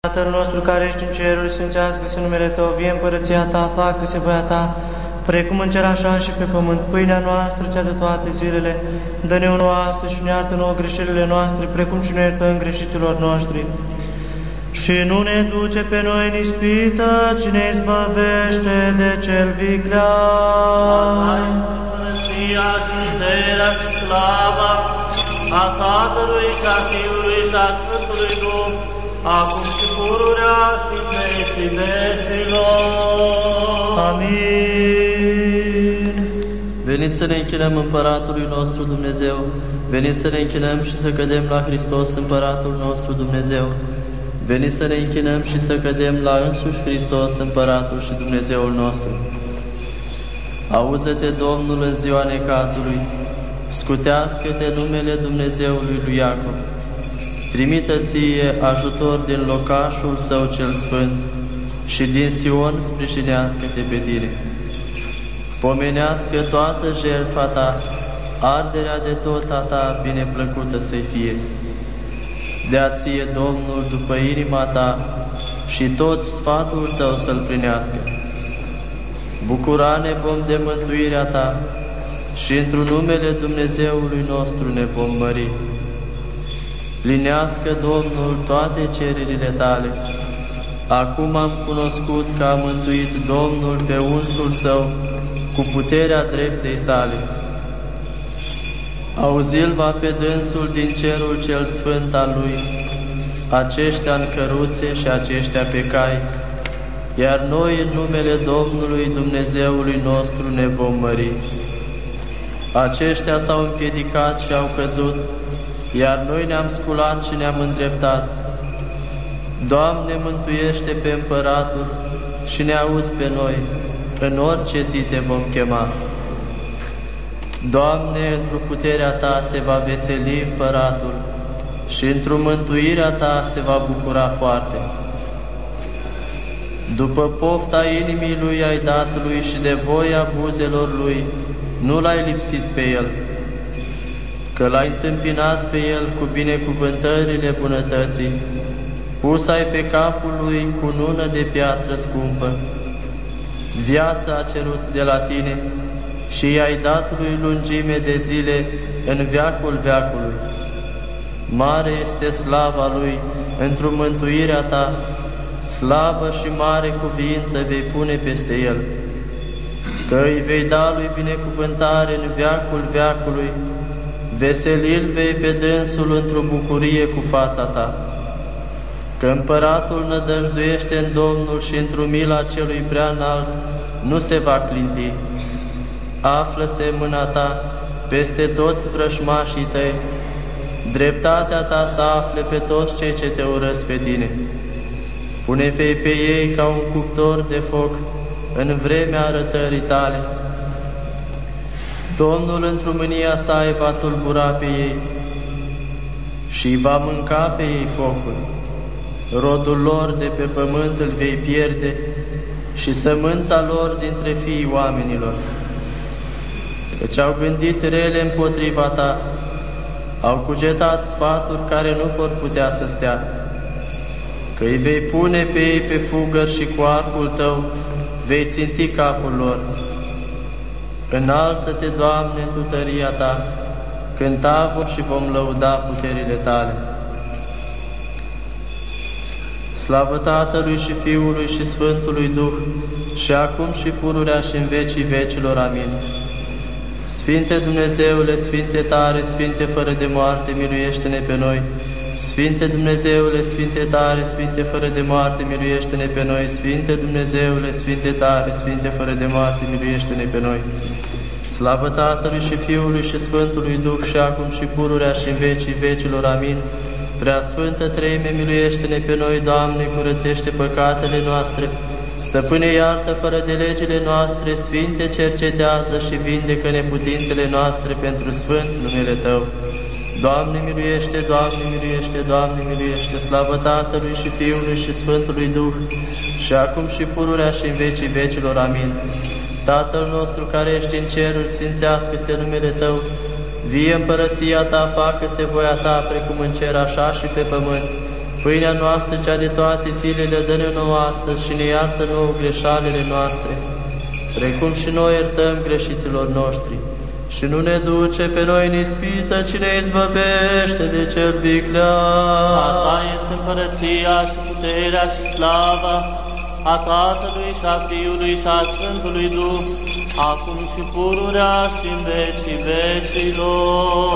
Tatăl nostru care ești în ceruri, sfințească-se numele Tău, vie împărăția Ta, facă-se voia Ta, precum în cer așa și pe pământ. Pâinea noastră, cea de toate zilele, dă-ne-o nouă astăzi și ne-iartă nouă greșelile noastre, precum și noi iertăm greșiților noștri. Și nu ne duce pe noi în ispită, ci ne izbăvește de cel viclean. Împărăția și puterea și slava a Tatălui și a Fiului și a Sfântului Duh, acum și pururea și în vecii vecilor. Amin. Veniți să ne închinăm Împăratului nostru Dumnezeu, veniți să ne închinăm și să cădem la Hristos, Împăratul nostru Dumnezeu. Veniți să ne închinăm și să cădem la însuși Hristos, Împăratul și Dumnezeul nostru. Auză-te, Domnul, în ziua necazului, scutească-te numele Dumnezeului lui Iacov. Trimită ție ajutor din locașul său cel sfânt și din Sion sprijinească-te pe tine. Pomenească toată jertfa ta, arderea de tot a ta bineplăcută să-i fie. Dea ție, Domnul, după inima ta și tot sfatul tău să-l plinească. Bucura-ne vom de mântuirea ta și într-un numele Dumnezeului nostru ne vom mări. Plinească, Domnul, toate cererile tale. Acum am cunoscut că a mântuit Domnul pe unsul său cu puterea dreptei sale. Auzil va pe dânsul din cerul cel sfânt al lui, aceștia în căruțe și aceștia pe cai, iar noi în numele Domnului Dumnezeului nostru ne vom mări. Aceștia s-au împiedicat și au căzut, iar noi ne-am sculat și ne-am îndreptat. Doamne, mântuiește pe Împăratul și ne auzi pe noi, în orice zi te vom chema. Doamne, într-o puterea Ta se va veseli Împăratul și într-o mântuirea Ta se va bucura foarte. După pofta inimii lui ai dat lui și de voia buzelor lui nu l-ai lipsit pe el, că l-ai întâmpinat pe el cu binecuvântările bunătății, pus ai pe capul lui cunună de piatră scumpă. Viața a cerut de la tine și i-ai dat lui lungime de zile în veacul veacului. Mare este slava lui într-o mântuirea ta, slavă și mare cuviință vei pune peste el, că îi vei da lui binecuvântare în veacul veacului, veselil vei pe dânsul într-o bucurie cu fața ta, că Împăratul nădăjduiește în Domnul și într-o mila celui prea înalt nu se va clinti. Află-se în mâna ta peste toți vrășmașii tăi, dreptatea ta să afle pe toți cei ce te urăsc pe tine. Pune-vei pe ei ca un cuptor de foc în vremea arătării tale. Domnul într-o mânia sa îi va tulbura pe ei și va mânca pe ei focul. Rodul lor de pe pământ îl vei pierde și sămânța lor dintre fiii oamenilor. Căci au gândit rele împotriva ta, au cugetat sfaturi care nu vor putea să stea, că îi vei pune pe ei pe fugări și cu arcul tău vei ținti capul lor. Înalță-te, Doamne, în tăria ta, cânta vom și vom lăuda puterile tale. Slavă Tatălui și Fiului și Sfântului Duh, și acum și pururea și în vecii vecilor. Amin. Sfinte Dumnezeule, Sfinte tare, Sfinte fără de moarte, miluiește-ne pe noi. Sfinte Dumnezeule, Sfinte tare, Sfinte fără de moarte, miluiește-ne pe noi. Sfinte Dumnezeule, Sfinte tare, Sfinte fără de moarte, miluiește-ne pe noi. Slavă Tatălui și Fiului și Sfântului Duh, și acum și pururea și în vecii vecilor. Amin. Prea Sfântă Treime, miluiește-ne pe noi, Doamne, curățește păcatele noastre. Stăpâne, iartă fără de legile noastre, Sfinte, cercetează și vindecă neputințele noastre pentru sfânt numele Tău. Doamne, miluiește, Doamne, miluiește, Doamne, miluiește, slavă Tatălui și Fiului și Sfântului Duh, și acum și pururea și în vecii vecilor. Amin. Tatăl nostru care ești în ceruri, sfințească-se numele Tău, vie împărăția Ta, facă-se voia Ta, precum în cer, așa și pe pământ. Pâinea noastră, cea de toate zilele, dă-ne nouă astăzi și ne iartă nouă greșalele noastre, precum și noi iertăm greșiților noștri. Și nu ne duce pe noi în ispită, ci ne izbăvește de cel viclean. A Ta este împărăția și puterea și slava, a Tatălui și a Fiului și a Sfântului Duh, acum și pururea și în vecii vecilor.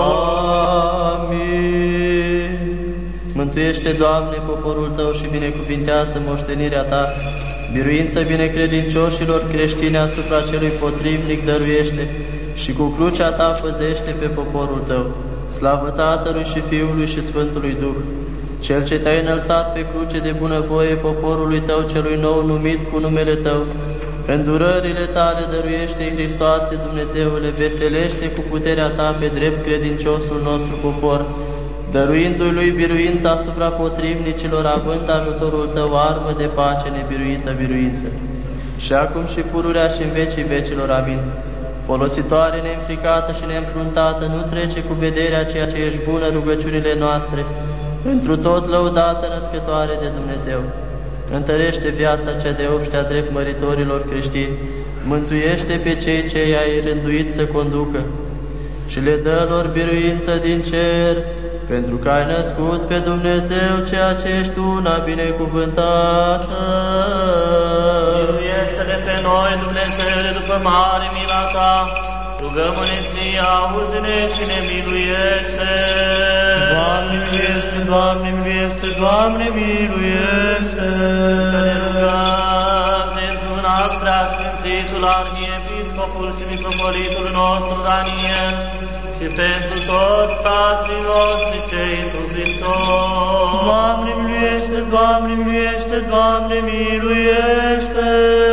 Amin. Mântuiește, Doamne, poporul Tău și binecuvintează moștenirea Ta. Biruință binecredincioșilor creștini asupra celui potrivnic dăruiește și cu crucea Ta păzește pe poporul Tău. Slavă Tatălui și Fiului și Sfântului Duh. Cel ce Te-ai înălțat pe cruce de bunăvoie poporului Tău celui nou numit cu numele Tău, îndurările Tale dăruiește, Hristoase Dumnezeule, veselește cu puterea Ta pe drept credinciosul nostru popor, dăruindu-i lui biruința asupra potrivnicilor, având ajutorul Tău armă de pace nebiruită biruință. Și acum și pururea și în vecii vecilor. Amin. Folositoare, neînfricată și neînfruntată, nu trece cu vederea ceea ce ești bună rugăciunile noastre, întru tot lăudată născătoare de Dumnezeu. Întărește viața cea de obștea drept măritorilor creștini, mântuiește pe cei ce i-ai rânduit să conducă și le dă lor biruință din cer, pentru că ai născut pe Dumnezeu, ceea ce ești una binecuvântată. Miluiește-ne pe noi, Dumnezeule, după mare mila Ta, rugăm-ne ție, auzi-ne și ne miluiește. Doamne, miluiește, Doamne, miluiește, Doamne, miluiește. Să ne rugăm pentru un alt preasfințitul arhiepiscopul și mitropolitul nostru Daniel, și pentru toți tatălii noștri cei întru Hristos. Doamne, miluiește, Doamne, miluiește, Doamne, miluiește.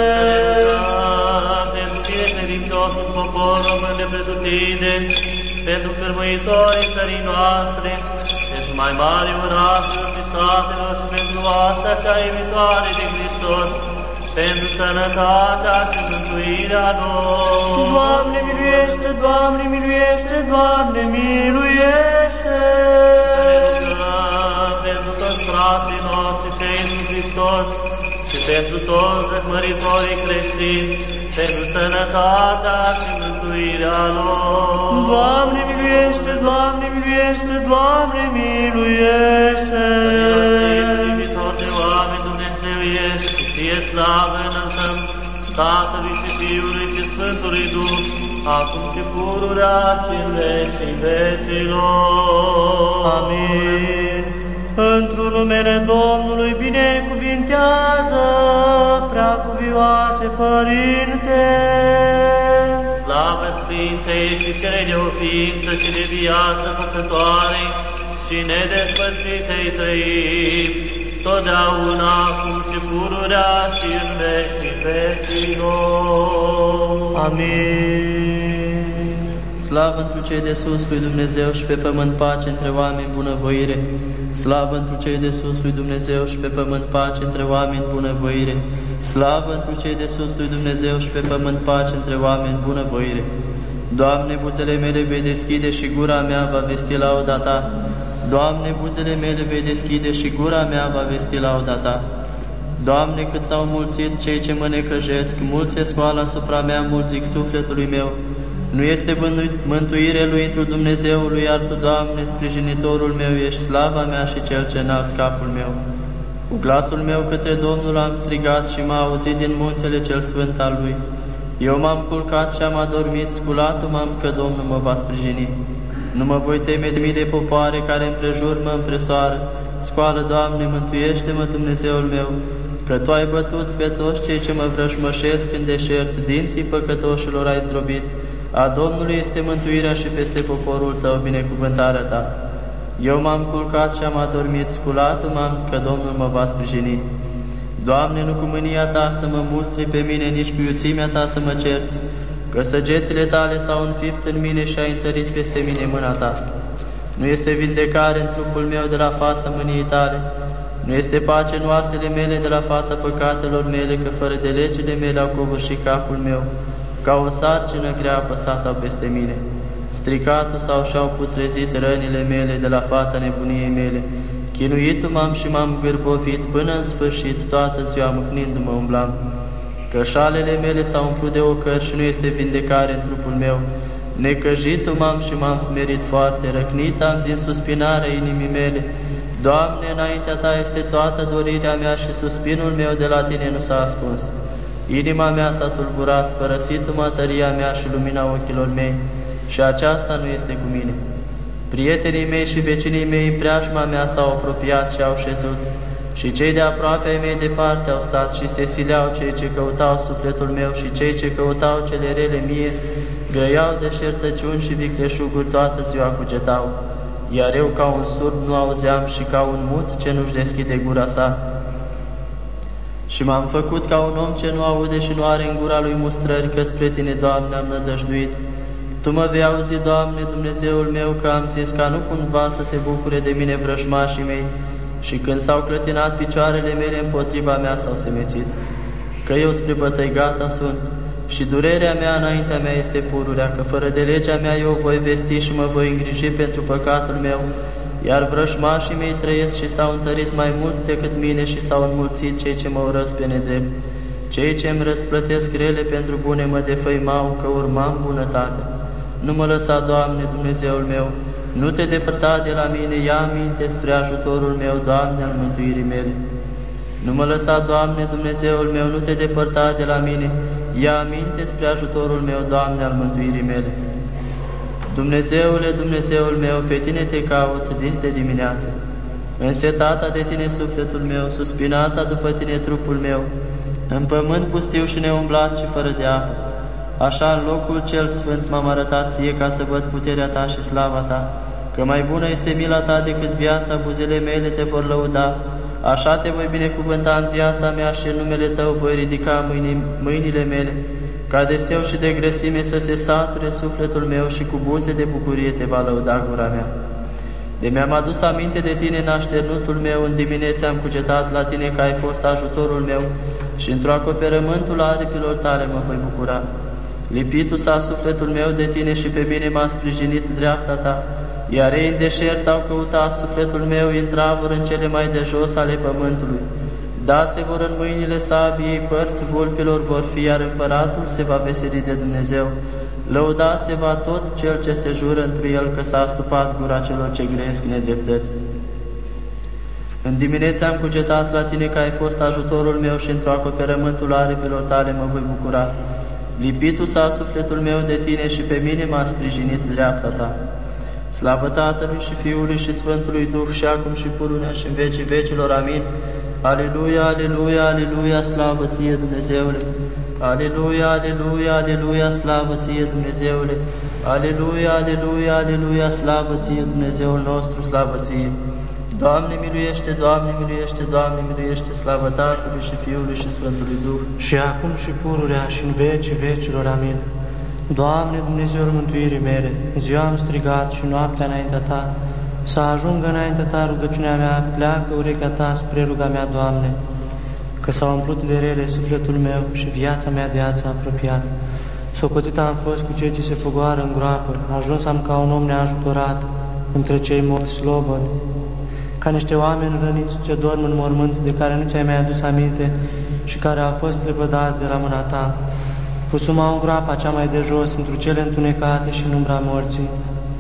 Pentru Tine, credinciosul popor român de pretutindeni, pentru cârmuitorii țării noastre, pentru mai mari orașuri și statelor și pentru asta cea iubitoare de Hristos, pentru sănătatea și mântuirea lor. Doamne, miluiește, Doamne, miluiește, Doamne, miluiește. Pentru toți frații noștri cei în Hristos și pentru toți răzmăritorii creștini, pentru sănătatea și mântuirea lor. Doamne, miluiește, Doamne, miluiește, Doamne, miluiește. Iubitor de oameni, Dumnezeu este și Ție slavă înălțăm, Tatălui și Fiului și Sfântului Duh, acum și pururea și în vecii vecilor. Amin. Într-un numele Domnului binecuvintează, preacuvioase Părinte. Slavă Sfintei și cele de o ființă și de viață făcătoare și nedespărțitei Tăi, totdeauna, acum și pururea și în vecii vecilor. Amin. Slavă întru cei de sus lui Dumnezeu și pe pământ pace între oameni bunăvoire. Slavă întru cei de sus lui Dumnezeu și pe pământ pace între oameni bunăvoire. Slavă întru cei de sus lui Dumnezeu și pe pământ pace între oameni bunăvoire. Doamne, buzele mele vei deschide și gura mea va vesti lauda Ta. Doamne, buzele mele vei deschide și gura mea va vesti lauda Ta. Doamne, cât s-au mulțit cei ce mă necăjesc, mulți se scoală asupra mea, mulți zic sufletului meu. Nu este mântuire lui întru Dumnezeului, iar Tu, Doamne, sprijinitorul meu, ești slava mea și Cel ce înalți capul meu. Cu glasul meu către Domnul am strigat și m-a auzit din muntele cel sfânt al Lui. Eu m-am culcat și am adormit, sculatul m-am că Domnul mă va sprijini. Nu mă voi teme de mii de popoare care împrejur mă împresoară. Scoală, Doamne, mântuiește-mă, Dumnezeul meu, că Tu ai bătut pe toți cei ce mă vrășmășesc în deșert, dinții păcătoșilor ai zdrobit. A Domnului este mântuirea și peste poporul Tău binecuvântarea Ta. Eu m-am culcat și am adormit, sculatul m-am că Domnul mă va sprijini. Doamne, nu cu mânia Ta să mă mustri pe mine, nici cu iuțimea Ta să mă cerți, că săgețile Tale s-au înfipt în mine și ai întărit peste mine mâna Ta. Nu este vindecare în trupul meu de la fața mâniei Tale, nu este pace în oasele mele de la fața păcatelor mele, că fără de legile mele au covârșit capul meu, ca o sarcină grea apăsată peste mine. Stricatul sau și-au putrezit rănile mele de la fața nebuniei mele, Chinuit m-am și m-am gârbovit, până în sfârșit, toată ziua mâhnindu-mă umblam. Cășalele mele s-au umplut de ocări și nu este vindecare în trupul meu. Necăjitul m-am și m-am smerit foarte, răcnit am din suspinarea inimii mele. Doamne, înaintea Ta este toată dorirea mea și suspinul meu de la Tine nu s-a ascuns. Inima mea s-a tulburat, părăsit-mă tăria mea și lumina ochilor mei, și aceasta nu este cu mine. Prietenii mei și vecinii mei în preajma mea s-au apropiat și au șezut, și cei de aproape ai mei departe au stat și se sileau cei ce căutau sufletul meu și cei ce căutau cele rele mie, grăiau deșertăciuni și vicleșuguri toată ziua cugetau, iar eu ca un surd nu auzeam și ca un mut ce nu-și deschide gura sa. Și m-am făcut ca un om ce nu aude și nu are în gura lui mustrări, că spre Tine, Doamne, am nădăjduit. Tu mă vei auzi, Doamne, Dumnezeul meu, că am zis ca nu cumva să se bucure de mine vrăjmașii mei, și când s-au clătinat picioarele mele împotriva mea s-au semețit, că eu spre bătăi gata sunt, și durerea mea înaintea mea este pururea, că fără de legea mea eu voi vesti și mă voi îngriji pentru păcatul meu, iar vrăjmașii mei trăiesc și s-au întărit mai mult decât mine și s-au înmulțit cei ce mă urăsc pe nedrept. Cei ce îmi răsplătesc rele pentru bune mă defăimau, că urmam bunătate. Nu mă lăsa, Doamne, Dumnezeul meu, nu Te depărta de la mine, ia aminte spre ajutorul meu, Doamne, al mântuirii mele. Nu mă lăsa, Doamne, Dumnezeul meu, nu Te depărta de la mine, ia aminte spre ajutorul meu, Doamne, al mântuirii mele. Dumnezeule, Dumnezeul meu, pe Tine Te caut dis de dimineață. Însetata de Tine sufletul meu, suspinata după Tine trupul meu, în pământ pustiu și neumblat și fără de apă. Așa în locul cel sfânt m-am arătat Ție ca să văd puterea Ta și slava Ta, că mai bună este mila Ta decât viața, buzele mele Te vor lăuda. Așa Te voi binecuvânta în viața mea și în numele Tău voi ridica mâinile mele, ca de seu și de grăsime să se sature sufletul meu și cu buze de bucurie Te va lăuda gura mea. De mi-am adus aminte de Tine în așternutul meu, în dimineața am cugetat la Tine că ai fost ajutorul meu și într-o acoperământul aripilor Tale mă voi bucura. Lipitul s-a sufletul meu de Tine și pe mine m-a sprijinit dreapta Ta, iar ei în deșert au căutat sufletul meu, intravăr în cele mai de jos ale pământului. Da, se vor în mâinile sabiei, părți vulpilor vor fi, iar împăratul se va veseli de Dumnezeu. Lăuda se va tot cel ce se jură întru el, că s-a astupat gura celor ce grăiesc nedreptăți. În dimineața am cugetat la Tine că ai fost ajutorul meu și într-o acoperământul aripilor Tale mă voi bucura. Lipitul s-a sufletul meu de Tine și pe mine m-a sprijinit dreapta Ta. Slavă Tatălui și Fiului și Sfântului Duh, și acum și pururea și în vecii vecilor. Amin. Aleluia, aleluia, aleluia, slavă Ție, Dumnezeule! Aleluia, aleluia, aleluia, slavă Ție, Dumnezeule! Aleluia, aleluia, aleluia, slavă Ție, Dumnezeul nostru, slavă Ție! Doamne miluiește, Doamne miluiește, Doamne miluiește, slavă Tatălui și Fiului și Sfântului Duh, și acum și pururea și în vecii vecilor. Amin. Doamne, Dumnezeul mântuirii mele, ziua am strigat și noaptea înaintea Ta, să ajungă înaintea Ta rugăciunea mea, pleacă urechea Ta spre ruga mea, Doamne, că s-au umplut de rele sufletul meu și viața mea de ați apropiat. Socotit am fost cu cei ce se pogoară în groapă, ajuns am ca un om neajutorat între cei morți slobod, ca niște oameni răniți ce dorm în mormânt, de care nu ți-ai mai adus aminte și care au fost lepădați de la mâna Ta. Pusuma în groapa cea mai de jos, într cele întunecate și în umbra morții.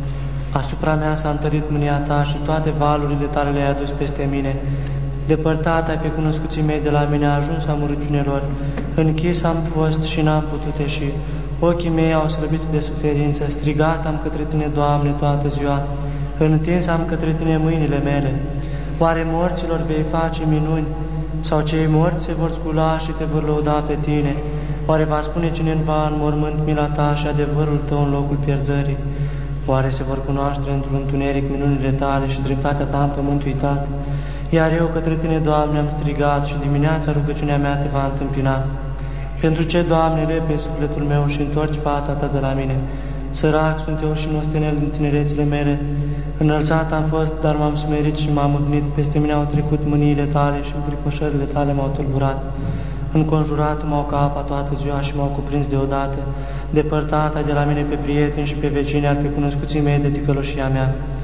Asupra mea s-a întărit mânia Ta și toate valurile Tale le-ai adus peste mine. Depărtat ai pe cunoscuții mei de la mine, ajuns am urăciunilor. Închis am fost și n-am putut ieși. Ochii mei au slăbit de suferință. Strigat am către Tine, Doamne, toată ziua. Întins am către Tine mâinile mele. Oare morților vei face minuni? Sau cei morți se vor scula și Te vor lăuda pe Tine? Oare va spune cineva în mormânt mila Ta și adevărul Tău în locul pierzării? Oare se vor cunoaște într-un întuneric minunile Tale și dreptatea Ta în pământ uitat? Iar eu către Tine, Doamne, am strigat și dimineața rugăciunea mea Te va întâmpina. Pentru ce, Doamne, lepi sufletul meu și întorci fața Ta de la mine? Sărac sunt eu și nostenel din tinerețile mele. Înălțat am fost, dar m-am smerit și m-am mâhnit. Peste mine au trecut mâniile Tale și înfricoșările Tale m-au tulburat. Înconjurat m-au ca apa toată ziua și m-au cuprins deodată. Depărtat ai de la mine pe prieteni și pe vecini, ar pe cunoscuții mei de ticăloșia mea.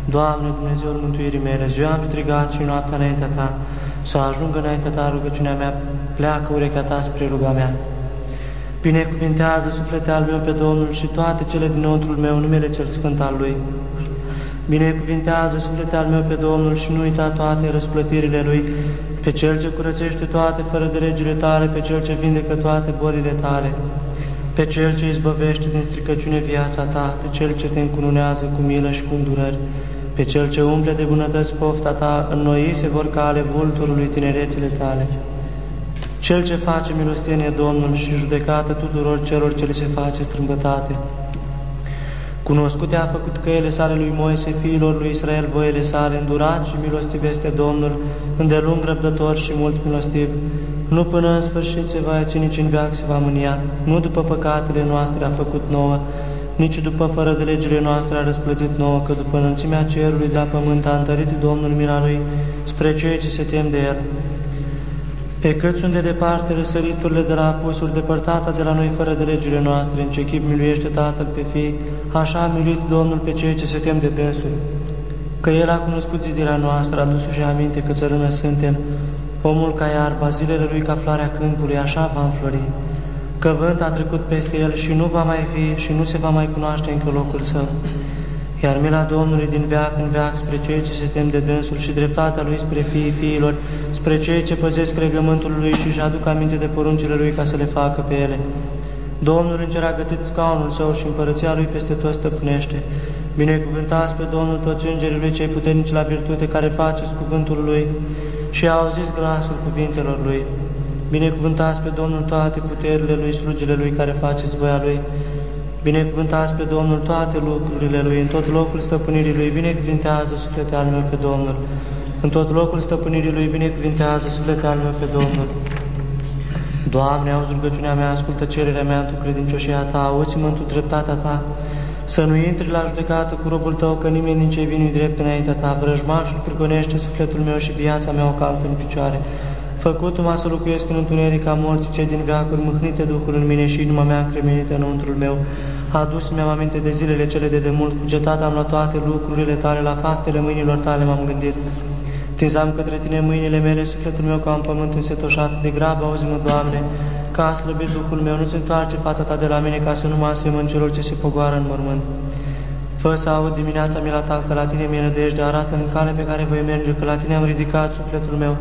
Doamne, Dumnezeul mântuirii mele, ziua am strigat și noaptea înaintea Ta, să ajungă înaintea Ta rugăciunea mea, pleacă urechea Ta spre ruga mea. Binecuvintează, suflete al meu, pe Domnul și toate cele dinăuntrul meu, numele cel sfânt al Lui. Binecuvintează, suflete al meu, pe Domnul și nu uita toate răsplătirile Lui, pe Cel ce curățește toate fără de legile Tale, pe Cel ce vindecă toate bolile Tale, pe Cel ce izbăvește din stricăciune viața Ta, pe Cel ce Te încununează cu milă și cu îndurări, pe Cel ce umple de bunătăți pofta Ta, înnoi se vor ca ale vulturului tinerețile Tale. Cel ce face milostenie Domnul și judecată tuturor celor ce li se face strâmbătate. Cunoscute a făcut căile sale lui Moise, fiilor lui Israel voile sale, îndurat și milostiv este Domnul, îndelung răbdător și mult milostiv. Nu până în sfârșit se va ieți, nici în veac se va mânia, nu după păcatele noastre a făcut nouă, nici după fără de legile noastre a răsplătit nouă, că după înălțimea cerului de la pământ a întărit Domnul mila Lui spre cei ce se tem de El. Pe cât sunt de departe răsăriturile de la apusuri, depărtată de la noi fără de legile noastre, în ce chip miluiește Tatăl pe Fii, așa a miluit Domnul pe cei ce se tem de dânsul. Că El a cunoscut zidirea noastră, adus-și aminte că țărână suntem, omul ca iarba, zilele Lui ca floarea câmpului, așa va înflori. Că vânt a trecut peste El și nu va mai fi și nu se va mai cunoaște încă locul Său. Iar mila Domnului din veac în veac spre cei ce se tem de dânsul și dreptatea Lui spre fiii fiilor, spre cei ce păzesc regământul Lui și își aduc aminte de poruncile Lui ca să le facă pe ele. Domnul în cer a gătit scaunul Său și împărăția Lui peste toți stăpânește. Binecuvântați pe Domnul toți îngerii Lui cei puternici la virtute, care faceți cuvântul Lui și auziți glasul cuvintelor Lui. Binecuvântați pe Domnul toate puterile Lui, slugile Lui, care faceți voia Lui. Binecuvântați pe Domnul toate lucrurile Lui, în tot locul stăpânirii Lui, binecuvintează suflete al meu pe Domnul. În tot locul stăpânirii Lui, binecuvintează suflete al meu pe Domnul. Doamne, auzi rugăciunea mea, ascultă cererea mea, Tu credincioșia Ta, auzi-mă în Tu dreptatea Ta, să nu intri la judecată cu robul Tău, că nimeni din cei vii nu-i drept înaintea Ta. Vrăjmașul prigonește sufletul meu și viața mea o calcă în picioare. Făcut-mă să locuiesc în întuneric ca morții cei din veacuri, mâhnite Duhul în mine și inima mea încremenită înăuntrul meu. Adus-mi-am aminte de zilele cele de demult, cugetat am la toate lucrurile Tale, la faptele mâinilor Tale m-am gândit. Tinzam către Tine mâinile mele, sufletul meu ca un pământ însetoșat, de grab auzi-mă, Doamne, ca a slăbit Duhul meu, nu-ți întoarce fața Ta de la mine, ca să nu mă asemăn celor ce se pogoară în mormânt. Fă să aud dimineața mila Ta, că la Tine mi-e nădejde, arată-mi cale pe care voi merge, că la Tine am ridicat sufletul meu.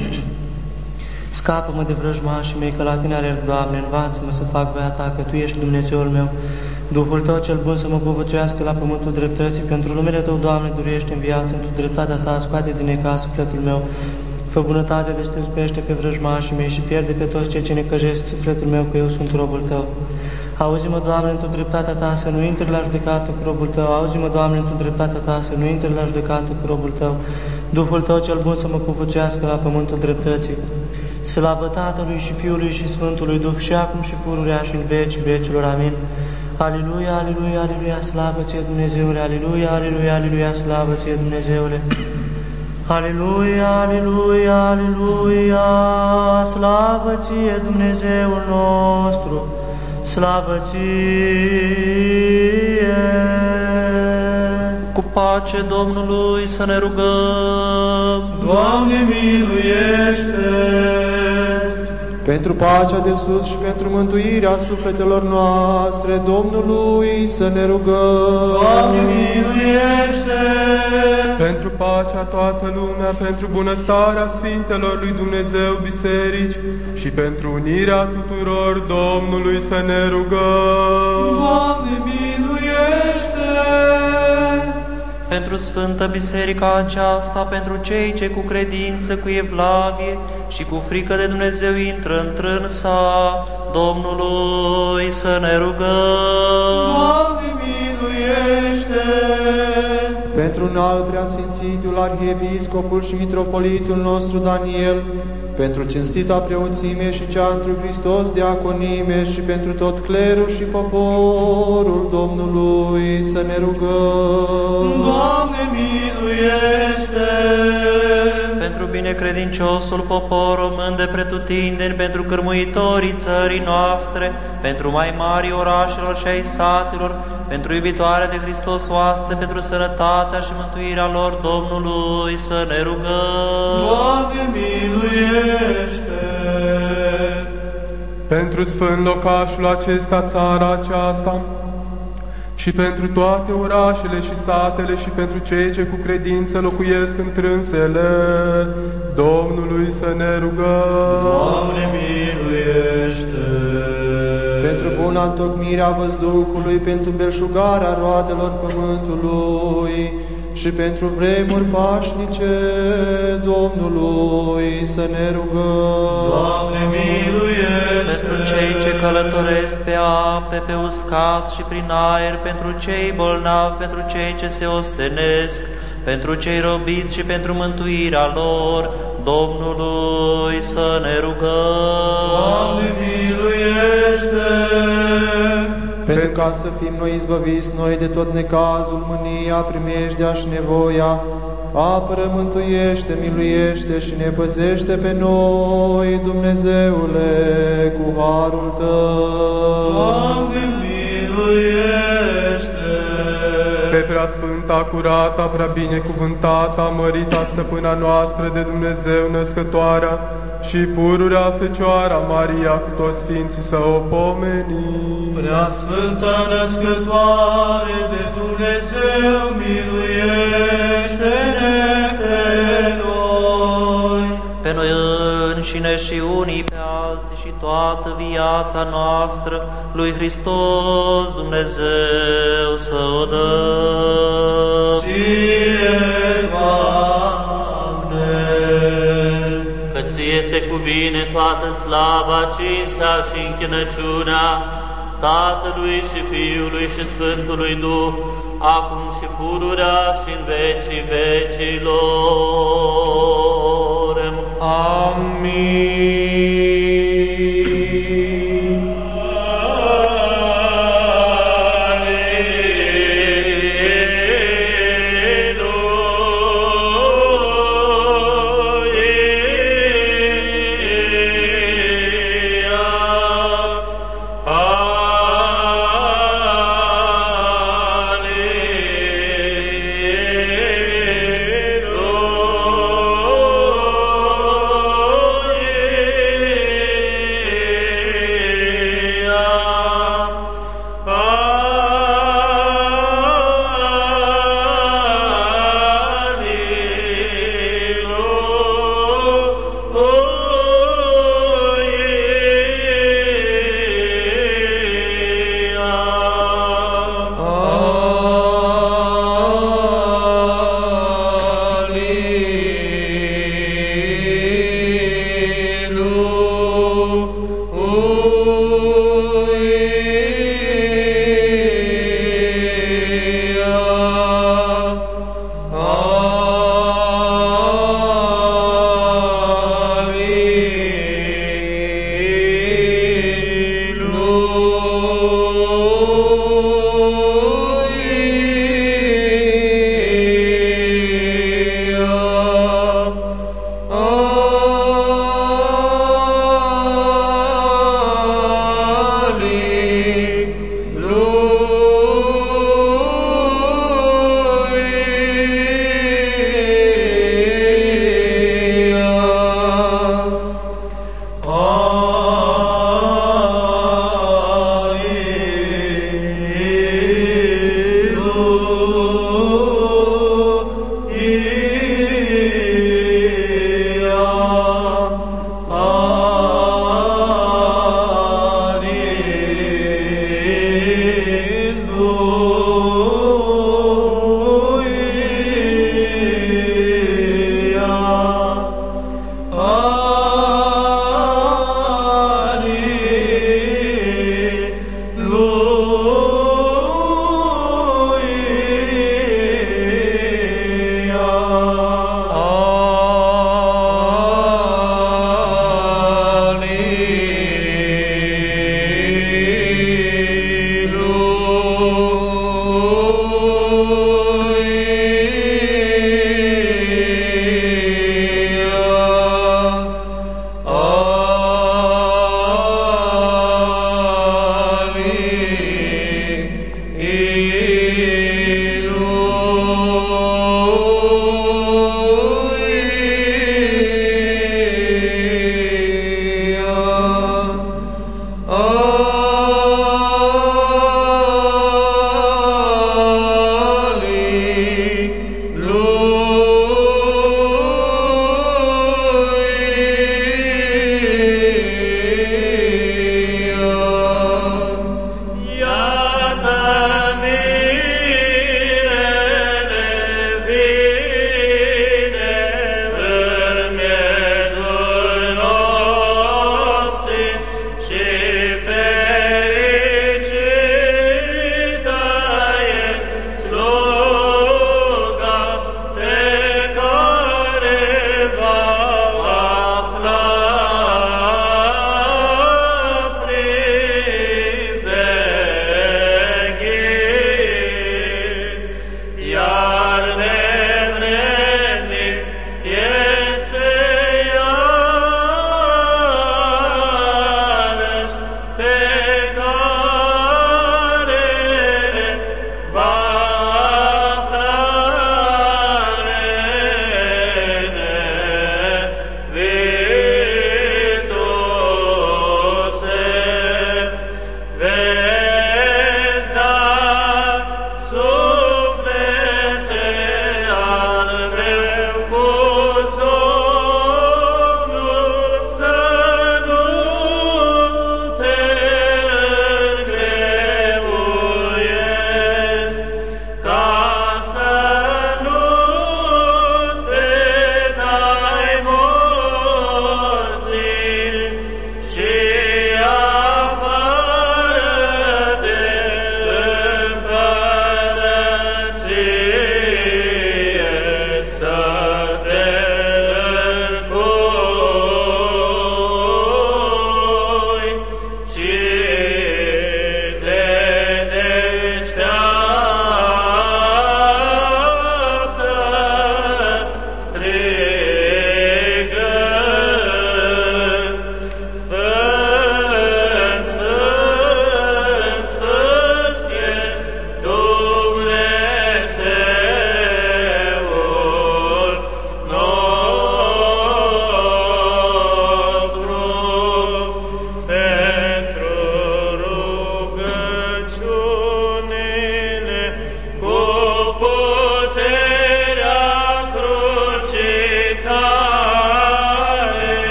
Scapă-mă de vrăjmașii mei, că la Tine alerg, Doamne, învață-mă să fac voia Ta, că Tu ești Dumnezeul meu. Duhul Tău cel bun să mă povățuiască la pământul dreptății, pentru numele Tău, Doamne, durește în viață, în Tu dreptatea Ta, scoate din necaz sufletul meu. Fă bunătate, destăpește pe vrăjmașii mei și pierde pe toți cei ce necăjesc sufletul meu, că eu sunt robul Tău. Auzi-mă, Doamne, în Tu dreptatea Ta, să nu intri la judecată cu robul Tău. Auzi-mă, Doamne, în Tu dreptatea Ta, să nu intri la judecată cu robul Tău. Duhul Tău cel bun să mă povățuiască la pământul dreptății. Slavă Tatălui și Fiului și Sfântului Duh, și acum și pururea și în vecii vecilor. Amin. Aleluia, aleluia, aleluia, slavă Ție, Dumnezeule, aleluia, aleluia, aleluia, slavă Ție, Dumnezeule. Aleluia, aleluia, aleluia, slavă Ție, Dumnezeul nostru, slavă Ție. Cu pace Domnului să ne rugăm. Doamne, miluiește! Pentru pacea de sus și pentru mântuirea sufletelor noastre, Domnului să ne rugăm. Doamne, miluiește! Pentru pacea toată lumea, pentru bunăstarea Sfintelor lui Dumnezeu biserici și pentru unirea tuturor, Domnului să ne rugăm. Doamne, miluiește! Pentru Sfântă Biserica aceasta, pentru cei ce cu credință, cu evlavie și cu frică de Dumnezeu intră întrânsa, Domnului să ne rugăm. Doamne, miluiește! Pentru înalt preasfințitul Arhiepiscopul și Mitropolitul nostru Daniel, pentru cinstita preoțime și cea întru Hristos diaconime și pentru tot clerul și poporul Domnului să ne rugăm. Doamne, miluiește! Pentru binecredinciosul popor român de pretutindeni, pentru cârmuitorii țării noastre, pentru mai mari orașelor și ai satelor, pentru iubitoarea de Hristos oaste, pentru sănătatea și mântuirea lor Domnului, să ne rugăm. Doamne, miluiește! Pentru sfânt locașul acesta, țara aceasta, și pentru toate orașele și satele și pentru cei ce cu credință locuiesc întrânsele, Domnului să ne rugăm. Doamne, miluiește! Pentru buna întocmirea văzduhului, pentru belșugarea roadelor pământului și pentru vremuri pașnice, Domnului să ne rugăm. Doamne, miluiește! Pentru cei ce călătoresc pe ape, pe uscat și prin aer, pentru cei bolnavi, pentru cei ce se ostenesc, pentru cei robiți și pentru mântuirea lor, Domnului să ne rugăm. Doamne, miluiește! Pentru ca să fim noi izbăviți noi de tot necazul, mânia, primejdea și nevoia, apără, mântuiește, miluiește și ne păzește pe noi, Dumnezeule, cu harul Tău. Doamne, miluiește! Pe preasfânta, curata, prea binecuvântata, mărita stăpâna noastră de Dumnezeu născătoarea și pururea Fecioara Maria cu toți sfinții să o pomenim. Prea Sfântă Născătoare de Dumnezeu, miluiește-ne pe noi! Pe noi înșine și unii pe alții și toată viața noastră lui Hristos Dumnezeu să o dăm. Ție, Doamne! Că ție se cuvine toată slava, cinstea și închinăciunea Tatălui și Fiului și Sfântului Duh, acum și pururea și în vecii vecilor. Amin.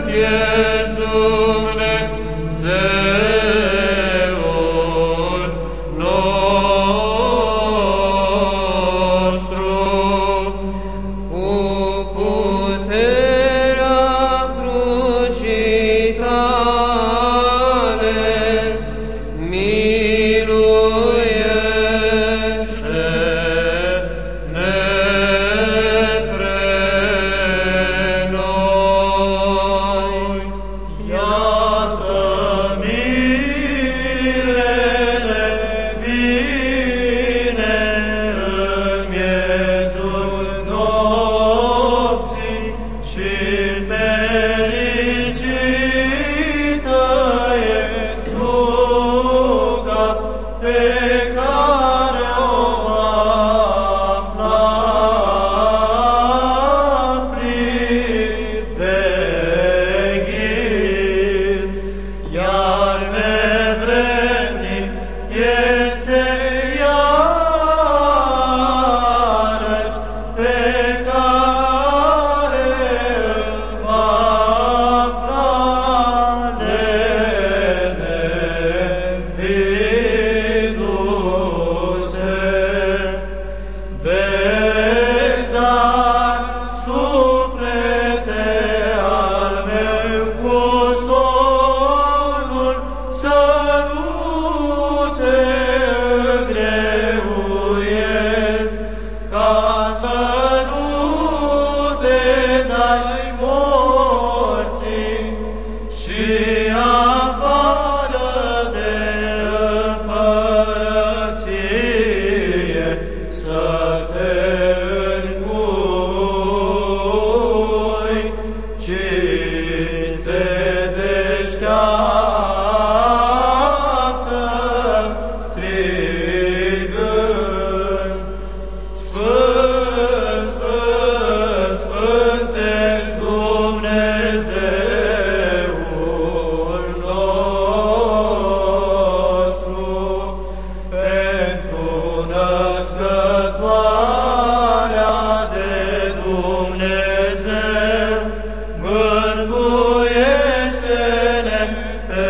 ești Dumnezeul nostru, cu puterea crucii tale, miluiește-ne pre noi. Iată mirele vine în miezul nopții și fericită e sluga pe care o afla priveghit, iar nevrednic este iarăși pe care îl va afla lenevindu-se. Vezi, dar, suflete al meu, cu somnul să nu te îngreuiesc, ca să nu te dai morții și afară de împărăție să te încui, ci te deșteaptă strigând: Sfânt, Sfânt, Sfânt ești Dumnezeul nostru, pentru născătoarea de Dumnezeu, mântuiește-ne pe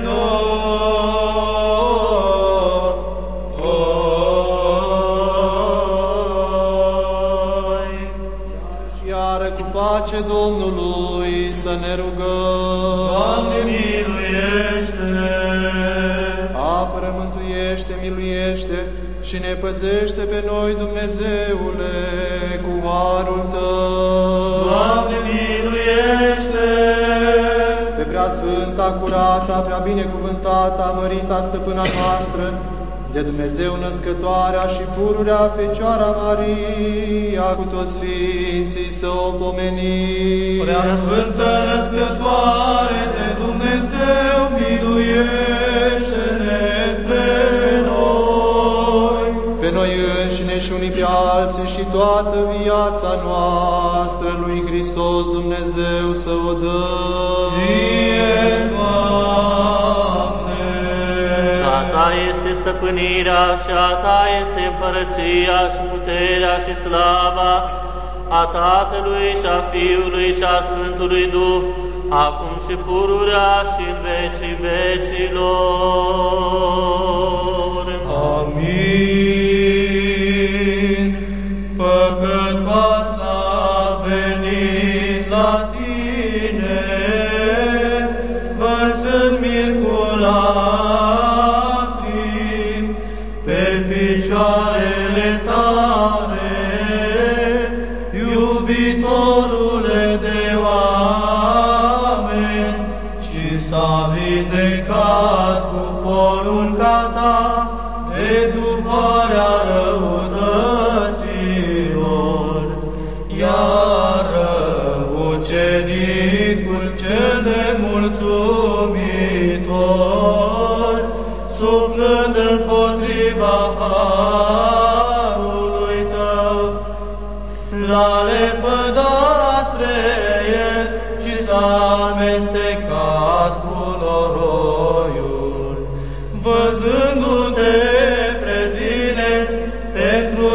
noi. Și iară cu pace Domnului să ne rugăm. Doamne, miluiește! Apără, mântuiește, miluiește și ne păzește pe noi, Dumnezeule, cu harul Tău. Doamne, miluiește! Pe prea sfânta, curata, prea binecuvântata, mărita stăpâna noastră, de Dumnezeu născătoarea și pururea Fecioara Maria, cu toți sfinții să o pomenim. Prea sfântă născătoare de Dumnezeu, miluiește-ne pe noi. Pe noi înșine și unii pe alții și toată viața noastră lui Hristos Dumnezeu să o dăm. Ție, Doamne! A Ta este stăpânirea și a Ta este împărăția și puterea și slava a Tatălui și a Fiului și a Sfântului Duh, acum și pururea și în vecii vecilor. Amin. Păcătoasa a venit la Tine, vărsând mir cu lacrimi pe picioarele Tale, iubitorule de oameni, și s-a vindecat cu porunca Ta de duharea răutăților, iar ucenicul cel nemulțumitor, suflând împotriva harului Tău, l-a lepădat pre el și s-a amestecat cu noroiul, văzându-te pre Tine pentru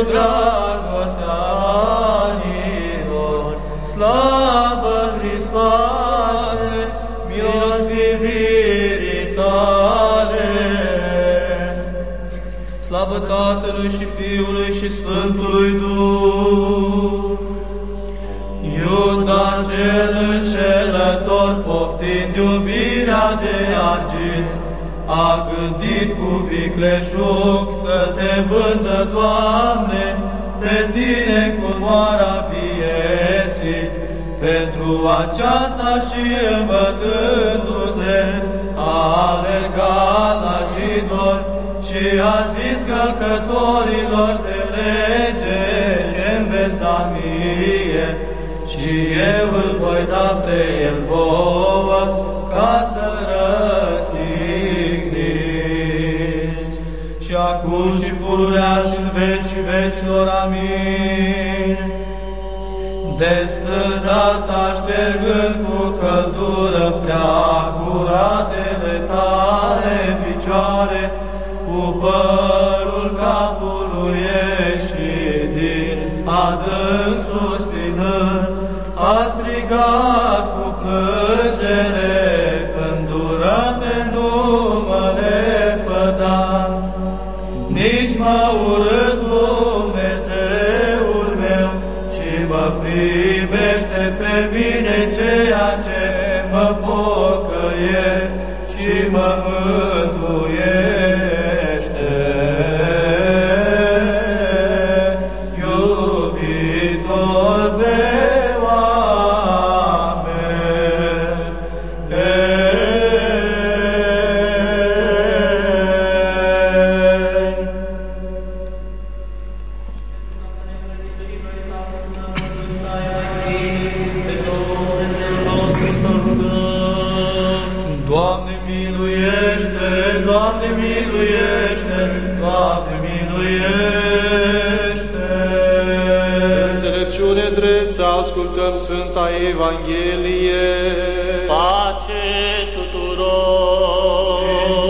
dragostea anilor. Slavă Hristoase! Slavă Tatălui și Fiului și Sfântului Duh! Iuda cel înșelător, poftind iubirea de argint, a gândit cu vicleșug să te vândă, Doamne, pe tine cu moara vieții. Pentru aceasta și îmbătându-se, a alergat la jidor și a zis călcătorilor de lege ce-mi veți da mie, și eu îl voi da pe el vouă, ca să-l răstigniți. Și acum și pururea și în vecii vecilor, amin. Desfrânata ștergând cu căldură prea curatele tale picioare, cu părul capului ieșit din adânc suspinând, a strigat cu plângere, îndurate nu mă lepăda. Nici mă urât Dumnezeul meu și mă primește pe mine ceea ce mă pocăiesc și mă mântuiește. Iubitor de Doamne miluiește, Doamne miluiește, Doamne miluiește. Înțelepciune drept să ascultăm Sfânta Evanghelie. Pace tuturor!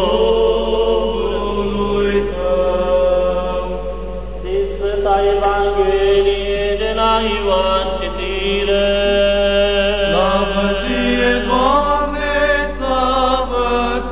Duhului Tău. Din Sfânta Evanghelie de la Ioan citire. Slavă ție, Doamne, slavă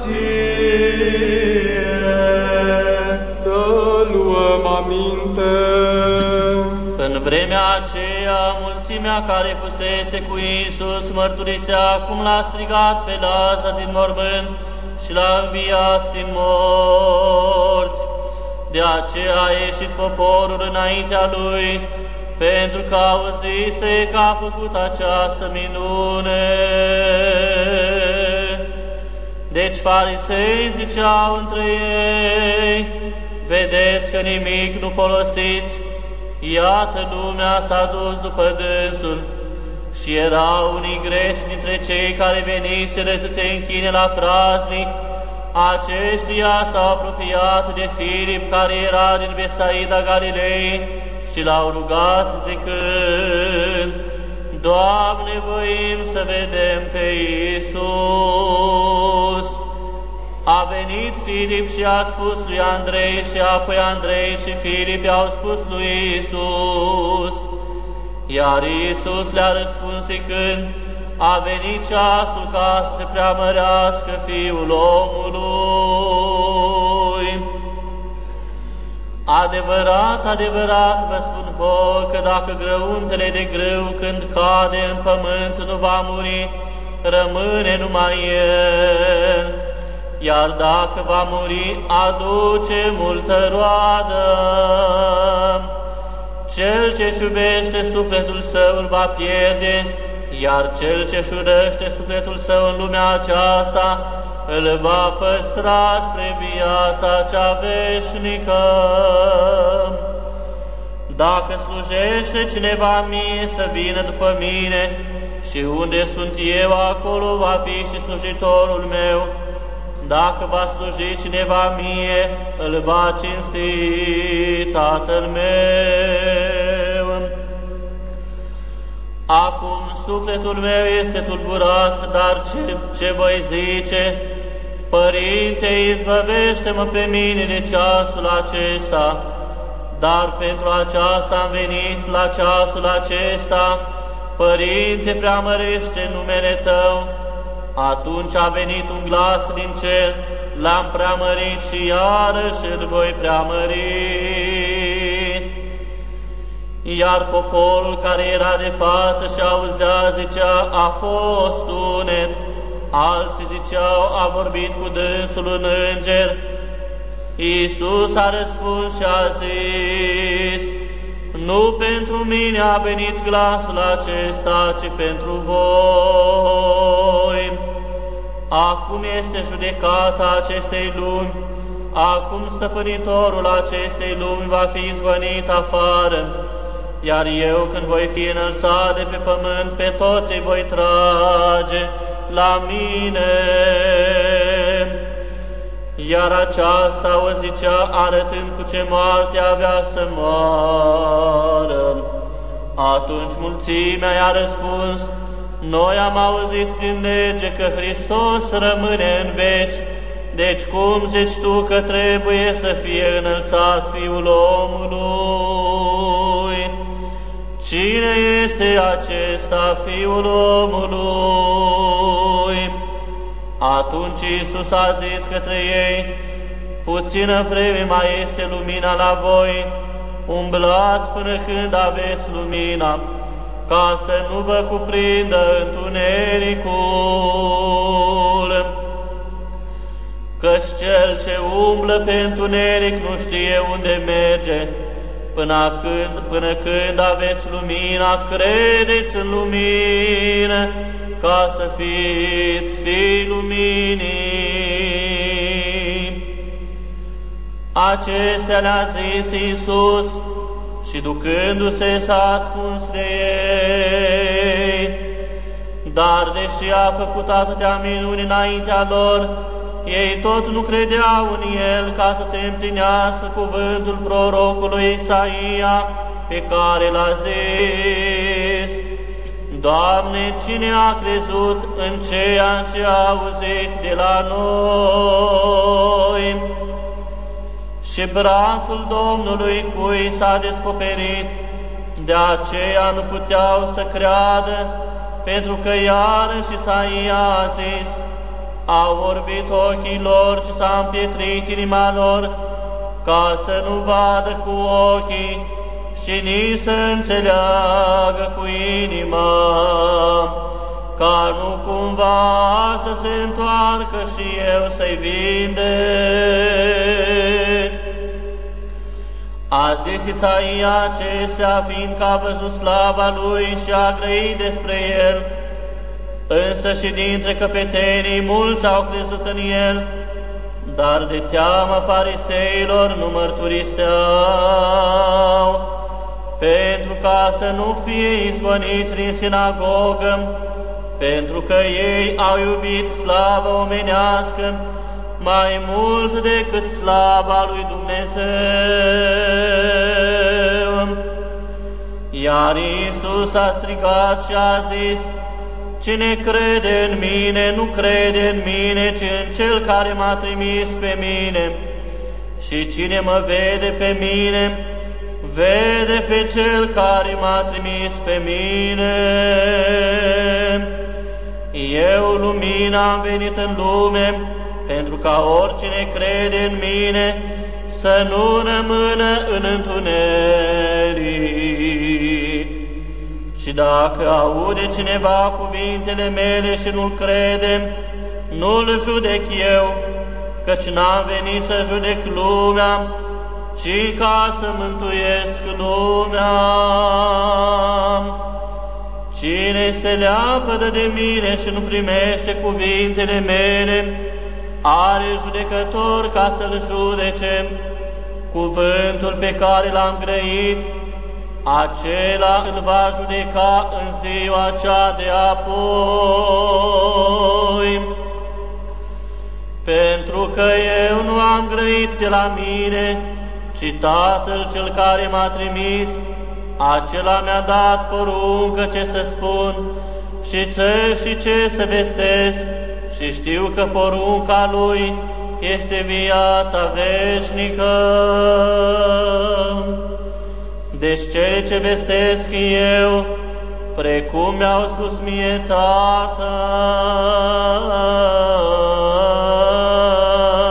ție! Să luăm aminte. În vremea aceea, mulțimea care fusese cu Iisus mărturisea cum l-a strigat pe Lazar din mormânt și l-a înviat din morți. De aceea a ieșit poporul înaintea lui, pentru că auzise că a făcut această minune. Deci farisei ziceau între ei: vedeți că nimic nu folosiți, iată lumea s-a dus după dânsul. Și erau unii greci dintre cei care veniseră să se închine la praznic. Aceștia s-au apropiat de Filip, care era din Betsaida Galilei, și l-au rugat zicând: Doamne, voim să vedem pe Iisus. A venit Filip și a spus lui Andrei, și apoi Andrei și Filip i-au spus lui Iisus. Iar Iisus le-a răspuns zicând: a venit ceasul ca să se preamărească Fiul omului. Adevărat, adevărat vă spun vouă că dacă grăuntele de grâu când cade în pământ nu va muri, rămâne numai el, iar dacă va muri, aduce multă roadă. Cel ce-și iubește sufletul său îl va pierde, iar cel ce-și urăște sufletul său în lumea aceasta îl va păstra spre viața cea veșnică. Dacă slujește cineva mie, să vină după mine, și unde sunt eu, acolo va fi și slujitorul meu. Dacă va sluji cineva mie, îl va cinsti Tatăl meu. Acum sufletul meu este tulburat, dar ce voi zice? Părinte, izbăvește-mă pe mine de ceasul acesta. Dar pentru aceasta am venit la ceasul acesta. Părinte, preamărește numele Tău. Atunci a venit un glas din cer: l-am preamărit și iarăși îl voi preamări. Iar poporul care era de față și auzea zicea, a fost tunet, alții ziceau, a vorbit cu dânsul un înger. Iisus a răspuns și a zis, nu pentru mine a venit glasul acesta, ci pentru voi. Acum este judecata acestei lumi, acum stăpânitorul acestei lumi va fi izgonit afară, iar eu, când voi fi înălțat de pe pământ, pe toți îi voi trage la mine. Iar aceasta o zicea arătând cu ce moarte avea să moară. Atunci mulțimea i-a răspuns, noi am auzit din lege că Hristos rămâne în veci, deci cum zici tu că trebuie să fie înălțat Fiul omului? Cine este acesta Fiul omului? Atunci Iisus a zis către ei, puțină vreme mai este lumina la voi, umblați până când aveți lumina, ca să nu vă cuprindă întunericul. Căci cel ce umblă pe întuneric nu știe unde merge, până când aveți lumina, credeți în lumină, ca să fiți fii luminii. Acestea le-a zis Iisus și ducându-se s-a ascuns de ei. Dar deși a făcut atâtea minuni înaintea lor, ei tot nu credeau în El, ca să se împlinească cuvântul prorocului Isaia, pe care l-a zis, Doamne, cine a crezut în ceea ce a auzit de la noi? Și brațul Domnului cui s-a descoperit, de aceea nu puteau să creadă, pentru că iarăși Isaia a zis, au orbit ochii lor și s-a împietrit inima lor, ca să nu vadă cu ochii și nici să înțeleagă cu inima, ca nu cumva să se întoarcă și eu să-i vindec. A zis Isaia acestea, fiindcă a văzut slava lui și a grăit despre el, însă și dintre căpetenii mulți au crezut în el, dar de teama fariseilor nu mărturiseau, pentru ca să nu fie izgoniți din sinagogă, pentru că ei au iubit slava omenească mai mult decât slava lui Dumnezeu. Iar Iisus a strigat și a zis, cine crede în mine, nu crede în mine, ci în Cel care m-a trimis pe mine. Și cine mă vede pe mine, vede pe Cel care m-a trimis pe mine. Eu, lumina, am venit în lume, pentru ca oricine crede în mine să nu rămână în întuneric. Și dacă aude cineva cuvintele mele și nu-l crede, nu-l judec eu, căci n-am venit să judec lumea, ci ca să mântuiesc lumea. Cine se leapădă de mine și nu primește cuvintele mele, are judecător ca să-l judece. Cuvântul pe care l-am grăit, acela îl va judeca în ziua cea de apoi. Pentru că eu nu am grăit de la mine, ci Tatăl cel care m-a trimis, acela mi-a dat poruncă ce să spun și ce să vestesc, și știu că porunca lui este viața veșnică. Deci cele ce vestesc eu, precum mi-au spus mie Tatăl,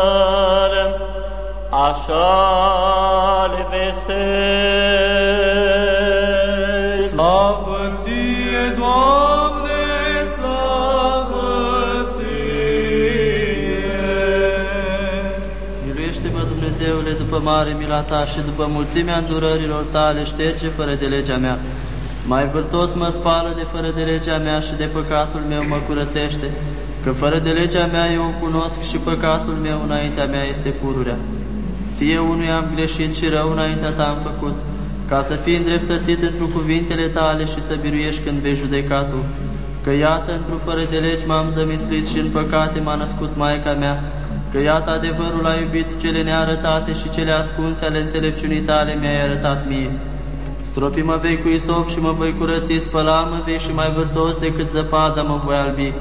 după mare mila ta și după mulțimea îndurărilor tale, șterge fără de legea mea. Mai vârtos mă spală de fără de legea mea și de păcatul meu mă curățește, că fără de legea mea eu o cunosc și păcatul meu înaintea mea este pururea. Ție unui am greșit și rău înaintea ta am făcut, ca să fii îndreptățit într-o cuvintele tale și să biruiești când vei judeca tu. Că iată, într-o fără de legi m-am zămislit și în păcate m-a născut Maica mea, că iată adevărul a iubit, cele nearătate și cele ascunse ale înțelepciunii tale mi-ai arătat mie. Stropi mă vei cu isop și mă voi curăți, spăla mă vei și mai vârtos decât zăpada mă voi albi.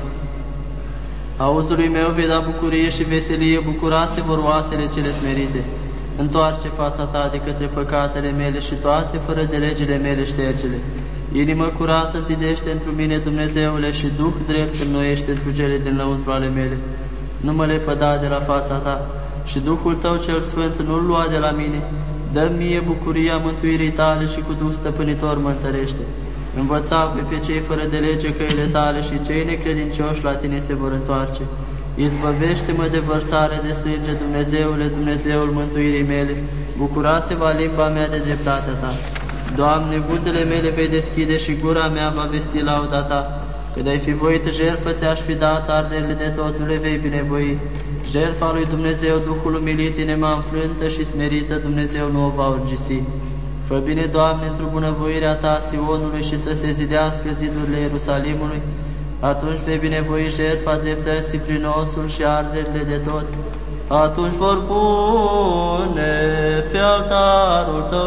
Auzului meu vei da bucurie și veselie, bucurase vor oasele cele smerite. Întoarce fața ta de către păcatele mele și toate fără de legile mele ștergele. Inimă curată zidește întru mine, Dumnezeule, și Duh drept înnoiește întru cele din lăuntru ale mele. Nu mă lepăda de la fața ta și Duhul tău cel sfânt nu-l lua de la mine. Dă-mi mie bucuria mântuirii tale și cu Duh stăpânitor mă întărește. Învăța pe cei fără de lege căile tale și cei necredincioși la tine se vor întoarce. Izbăvește-mă de vărsare de sânge, Dumnezeule, Dumnezeul mântuirii mele, bucura-se-va limba mea de dreptatea ta. Doamne, buzele mele vei deschide și gura mea va vesti lauda ta. Că de-ai fi voit jertfă ți-aș fi dat, arderile de tot nu le vei binevoi. Jertfa lui Dumnezeu, Duhul umilit, inima înfrântă și smerită, Dumnezeu nu o va urgisi. Fă bine, Doamne, într-o bunăvoirea ta Sionului și să se zidească zidurile Ierusalimului, atunci vei binevoi jertfa dreptății prin osul și arderile de tot. Atunci vor pune pe altarul tău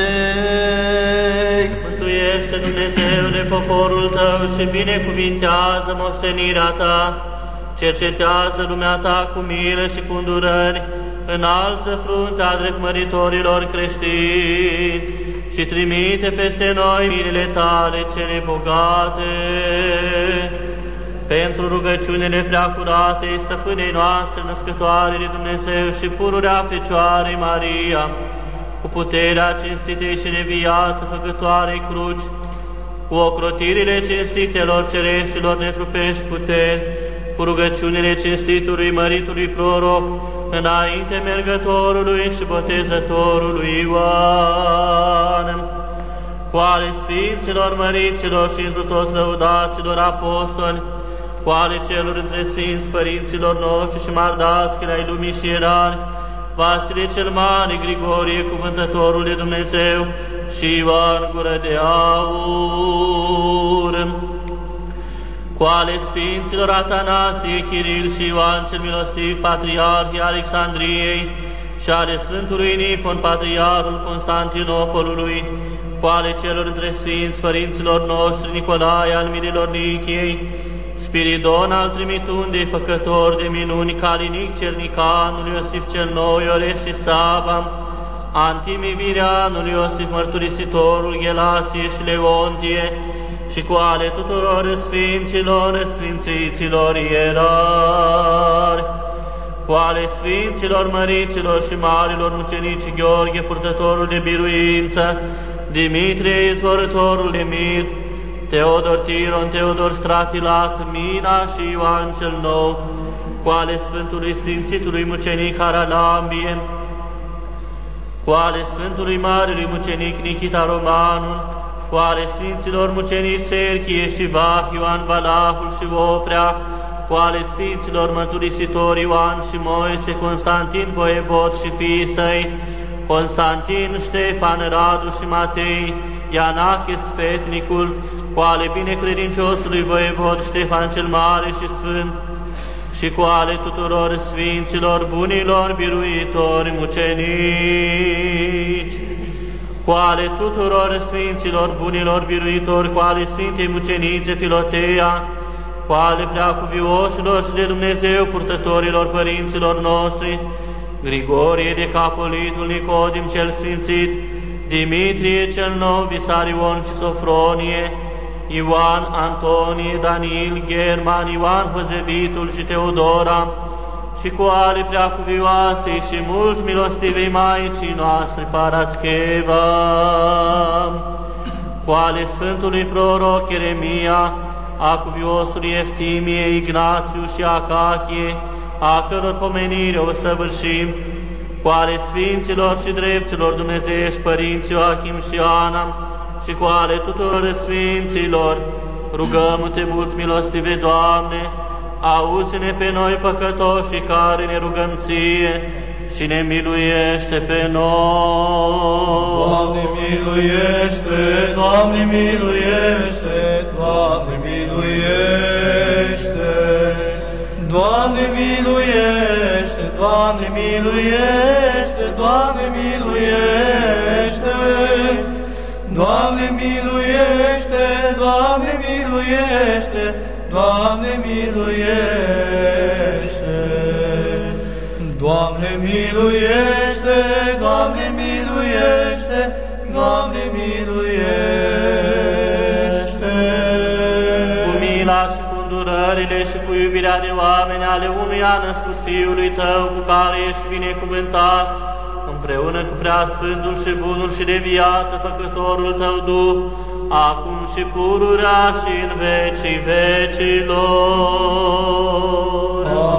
viței. Mântuiește, Dumnezeule, poporul tău și binecuvintează moștenirea ta. Cercetează lumea ta cu milă și cu îndurări, înalță fruntea dreptmăritorilor creștini și trimite peste noi milele tale cele bogate. Pentru rugăciunile preacuratei stăpânei noastre, născătoare de Dumnezeu și pururea Fecioarei Maria, cu puterea cinstitei și de viață făcătoarei cruci, cu ocrotirile cinstitelor cereștilor netrupești puteri, cu rugăciunile cinstitului măritului proroc, înainte mergătorului și botezătorului Ioan, cu ale Sfinților măriților și întru toți lăudaților apostoli, cu ale celor între Sfinți Părinților noștri și mardaschile ai lumii și erari, Vasile cel Mare, Grigorie, cuvântătorul de Dumnezeu, și Ioan Gură de Aur, cu ale Sfinților Atanasie, Chiril și Ioan cel Milostiv, Patriarhii Alexandriei, și ale Sfântului Nifon, Patriarhul Constantinopolului, cu ale celor între Sfinți Părinților noștri, Nicolae al Mirilor Nichiei, Spiridon al Trimitundei, făcător de minuni, Calinic Cernicanul, Iosif cel Nou, Ioreș și Saba, Antimi Virianul, Iosif Mărturisitorul, Ghelasie și Leontie, și cu ale tuturor Sfinților, Sfințiților ierari, cu ale Sfinților Măriților și Marilor Mucenici, Gheorghe, purtătorul de biruință, Dimitrie, izvorătorul de mir, Teodor Tiron, Teodor Stratilat, Mina și Ioan cel Nou, cu ale Sfântului Sfințitului Mucenic Haralambie, cu ale Sfântului Marelui Mucenic Nichita Romanul, cu ale Sfinților Mucenici Serchie și Vah, Ioan Valahul și Oprea, cu ale Sfinților Mărturisitori Ioan și Moise, Constantin Voievod și fiii săi, Constantin, Ștefan, Radu și Matei, Ianache Sfetnicul, cu ale binecredinciosului Voievod Ștefan cel Mare și Sfânt, și cu ale tuturor Sfinților, bunilor, biruitori, mucenici, cu ale tuturor Sfinților, bunilor, biruitori, cu ale Sfintei Mucenice Filotea, cu ale preacuvioșilor și de Dumnezeu purtătorilor părinților noștri, Grigorie de Capolitul, Nicodim cel Sfințit, Dimitrie cel Nou, Visarion și Sofronie, Ioan, Antonie, Daniel, German, Ioan Hăzebitul și Teodora, și cu ale preacuvioasei și mult milostivei Maicii noastre Parascheva, cu ale Sfântului Proroc Ieremia, a cuviosului Eftimie, Ignațiu și Acachie, a căror pomenire o săvârșim, cu ale Sfinților și Drepților Dumnezeiești Părinți Ioachim și Ana, și cu ale tuturor Sfinților, rugăm-te mult, milostive Doamne, auzi-ne pe noi păcătoși care ne rugăm Ție și ne miluiește pe noi. Doamne miluiește, Doamne miluiește, Doamne miluiește. Doamne miluiește, Doamne miluiește, Doamne miluiește. Doamne miluiește, Doamne miluiește, Doamne miluiește. Doamne miluiește, Doamne miluiește, Doamne miluiește. Cu mila și cu îndurările și cu iubirea de oameni ale unui a născut Fiului Tău, cu care ești binecuvântat, împreună cu Preasfântul și Bunul și de viață Făcătorul Tău Duh, acum și pururea și în vecii vecilor.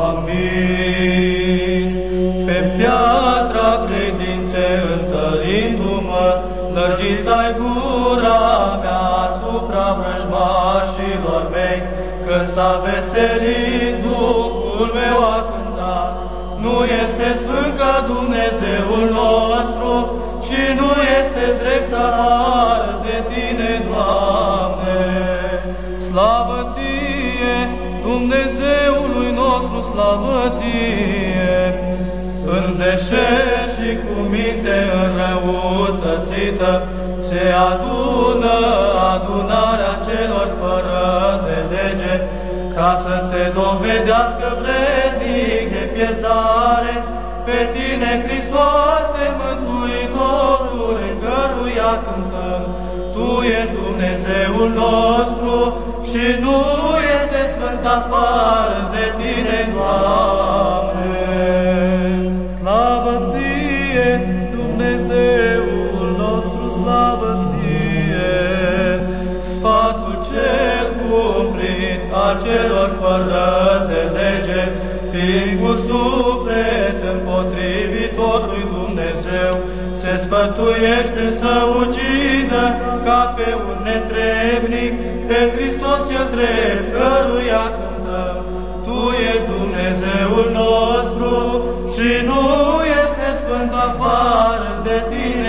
Amin. Pe piatra credinței întărindu-mă, lărgit ai gura mea asupra vrăjmașilor mei, că s-a veselit Duhul meu a cânta. Nu este sfânt ca Dumnezeul nostru și nu este drept afară de Tine, Doamne. Slavă Ție, Dumnezeului nostru, slavă Ție! În deșert și cu minte înrăutățită se adună adunarea celor fără de lege, ca să Te dovedească vrednic de pierzare pe Tine, Hristoase, Mântuitorule, căruia cântăm. Tu ești Dumnezeul nostru și nu este sfânt afară de Tine, Doamne. Slavă Ție, Dumnezeul nostru, slavă Ție! Sfatul cel cumplit a celor fără de lege, fiind cu suflet împotrivitor lui Dumnezeu, se sfătuiește să ucidă ca pe un netrebnic pe Hristos cel drept, căruia cântăm. Tu ești Dumnezeul nostru și nu este sfânt afară de Tine,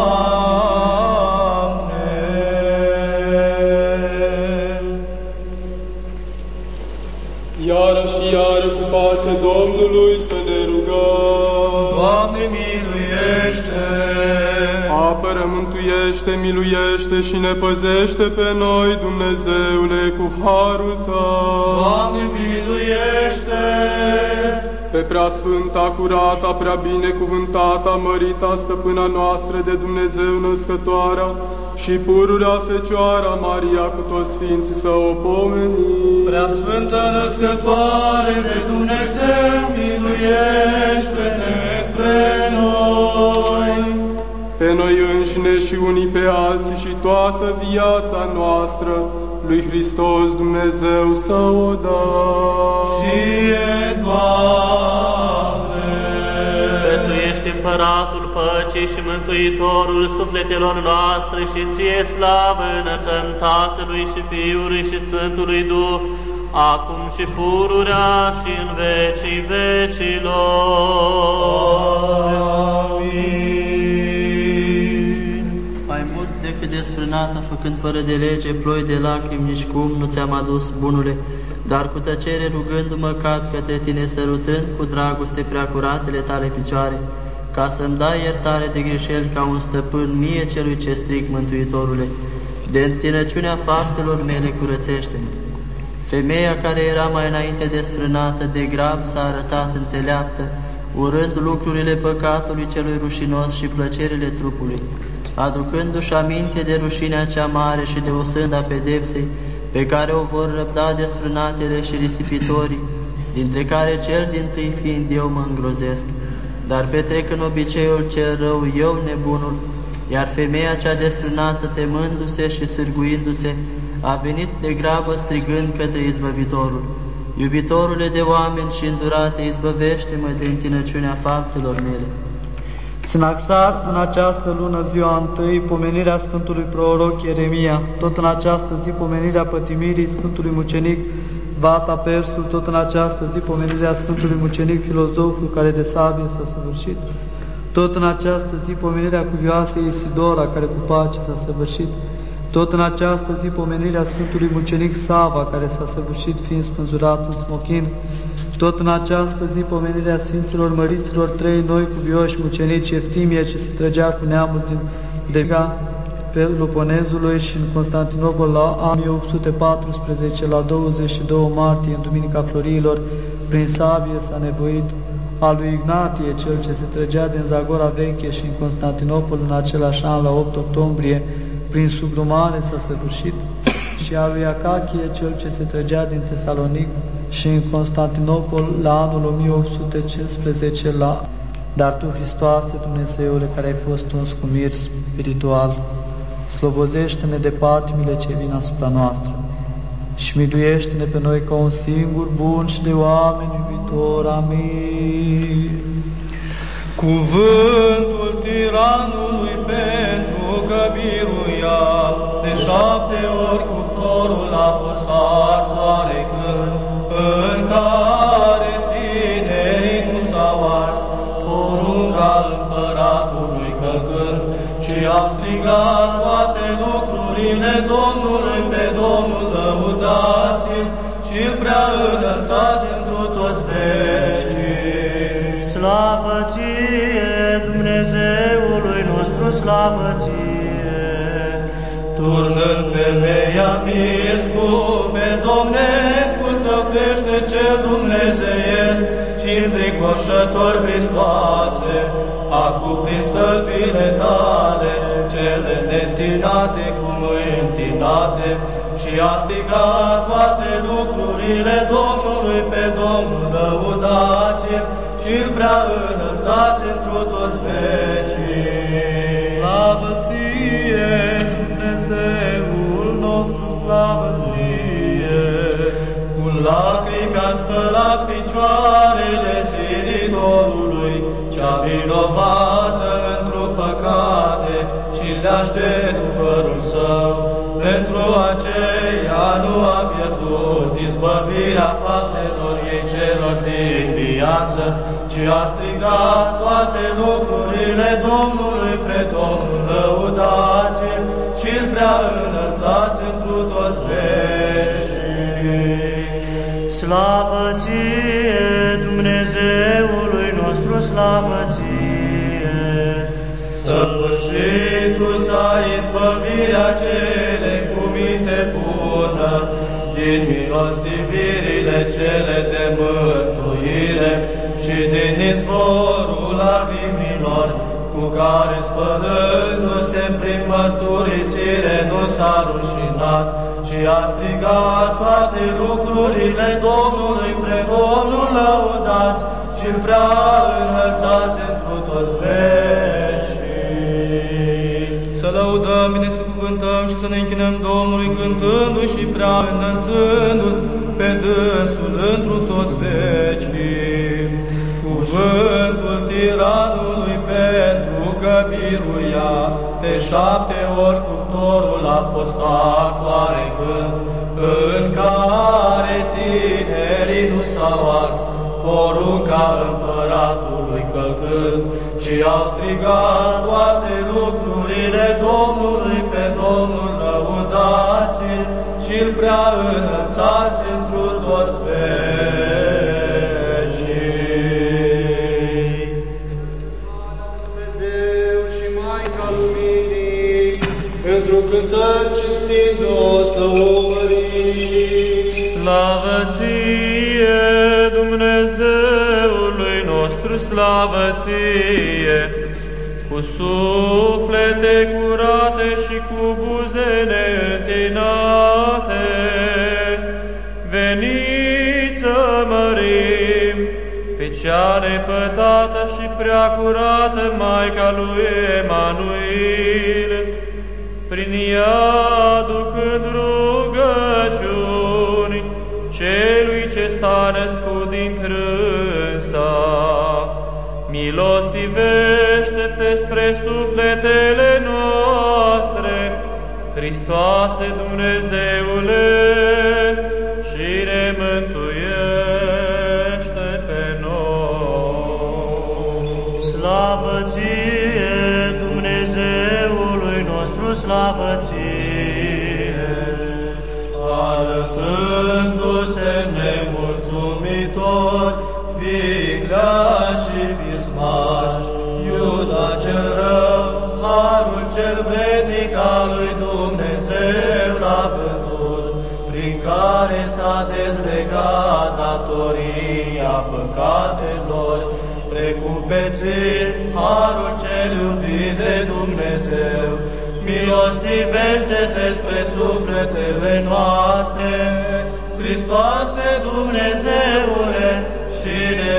Doamne. Iară și iară cu pace Domnului să ne rugăm. Doamne, miluiește! Apără, mântuiește, miluiește și ne păzește pe noi, Dumnezeule, cu harul Tău. Doamne, miluiește! Pe preasfânta, curata, prea binecuvântata, mărita stăpâna noastră de Dumnezeu născătoarea și pururea Fecioara Maria cu toți sfinții să o pomenim. Preasfântă născătoare de Dumnezeu, miluiește-ne pe noi! Pe noi înșine și unii pe alții și toată viața noastră lui Hristos Dumnezeu să o dăm. Ție, Doamne! Că Tu ești Împăratul Păcii și Mântuitorul sufletelor noastre și Ție slavă înălțăm Tatălui și Fiului și Sfântului Duh, acum și pururea și în vecii vecilor. Amin. Mai mult decât desfrânată, făcând fără de lege ploi de lacrimi, nici cum nu ți-am adus, bunule, dar cu tăcere rugându-mă cad către Tine, sărutând cu dragoste preacuratele Tale picioare, ca să-mi dai iertare de greșeli ca un stăpân mie celui ce strig, Mântuitorule. De întinăciunea faptelor mele curățește-mă. Femeia care era mai înainte desfrânată, de grab s-a arătat înțeleaptă, urând lucrurile păcatului celui rușinos și plăcerile trupului, aducându-și aminte de rușinea cea mare și de osânda pedepsei, pe care o vor răbda desfrânatele și risipitorii, dintre care cel dintâi fiind eu mă îngrozesc. Dar petrec în obiceiul cel rău eu nebunul, iar femeia cea desfrânată, temându-se și sârguindu-se, a venit de grabă strigând către Izbăvitorul: Iubitorule de oameni și îndurate, izbăvește-mă de întinăciunea faptelor mele. Sinaxar, în această lună, ziua întâi, pomenirea Sfântului Proroc Ieremia, tot în această zi pomenirea pătimirii Sfântului Mucenic Vata Persul, tot în această zi pomenirea Sfântului Mucenic Filozoful, care de sabie s-a săvârșit, tot în această zi pomenirea cuvioasei Isidora, care cu pace s-a săvârșit, tot în această zi pomenirea Sfântului Mucenic Sava, care s-a săvârșit fiind spânzurat în smochin, tot în această zi pomenirea Sfinților Măriților trei noi cuvioși mucenici, Eftimie, ce se trăgea cu neamul din Dega, pe Luponezului, și în Constantinopol la 1814, la 22 martie, în Duminica Florilor, prin sabie s-a nevoit, a lui Ignatie, cel ce se trăgea din Zagora Veche, și în Constantinopol în același an, la 8 octombrie, prin sublumare s-a săvârșit, și a lui Acachie, cel ce se trăgea din Tesalonic, și în Constantinopol la anul 1815, Dar Tu, Hristoase, Dumnezeule, care ai fost uns cu mir spiritual, slobozește-ne de patimile ce vin asupra noastră și miluiește-ne pe noi ca un singur bun și de oameni iubitor. Amin. Cuvântul tiranului pentru că biruia de 7 ori cuptorul a fost ars oarecând, în care tinerii nu s-au ars, porunca împăratului călcând, și au strigat toate lucrurile Domnului, pe Domnul lăudați-l și-l prea înălțați întru toți vecii. Slavă Ție, Dumnezeului nostru, slavă Ție! Turnând femeia mirscul pe Domnescul Tău crește cel dumnezeiesc și înfricoșător Hristoase, acu prin stălpile Tale, cele neîntinate cum întinate, și a strigat toate lucrurile Domnului, pe Domnul lăudați-l și-l prea înălțați întru toți vecii. Slavă Ție, Dumnezeul nostru, slavă Ție! Cu lacrimi a spălat picioarele zilitorului, cea vinovată într-o păcate, și le-a șters cu părul său. Pentru aceea nu a pierdut izbăvirea faptelor ei celor din viață, ci a strigat toate lucrurile Domnului, pe Domnul lăudați-l și-l prea înălțați întru toți vecii. Slavă Ție, Dumnezeului nostru, slavă Ție! Săvârșitul s-a izbăvirea cele cu minte bună, din milostivirile cele de mântuire și din izvorul arvimilor, cu care spălându-se prin mărturisire nu s-a rușinat, ci a strigat toate lucrurile Domnului, pre Domnul lăudați și-l prea înălțați întru toți vecii. Să lăudăm, bine să cuvântăm și să ne închinăm Domnului, cântându-i și prea înălțându-l pe dânsul întru toți vecii. Cuvântul tiranului pentru că biruia de 7 ori cuptorul a fost ars oarecând, în care tinerii nu s-au ars, porunca împăratului călcând, și au strigat toate lucrurile Domnului, pe Domnul lăudați-l și-l prea înălțați întru toți vecii. Dumnezeu și Maica Luminii, într-o cântări cinstind-o să o mărim. Slavă Ție, Dumnezeului nostru, slavă Ție! Cu suflete curate și cu buze neîntinate, veniți să mărim pe cea nepătată și prea curată Maica lui Emanuel, prin ea aducând rugăciuni celui ce s-a născut din trânsa, Milostivește-te spre sufletele noastre, Hristoase Dumnezeule, și ne mântuiește pe noi. Slavă ție, Dumnezeului nostru, slavă ție! Arătându-se nemulțumitor, vicleași și pismași, Iuda cel rău, harul cel vrednic al lui Dumnezeu l-a vândut, prin care s-a dezlegat datoria păcatelor, precum pe ție, harul cel iubit de Dumnezeu. Milostivește-te spre sufletele noastre, Hristoase Dumnezeule, și ne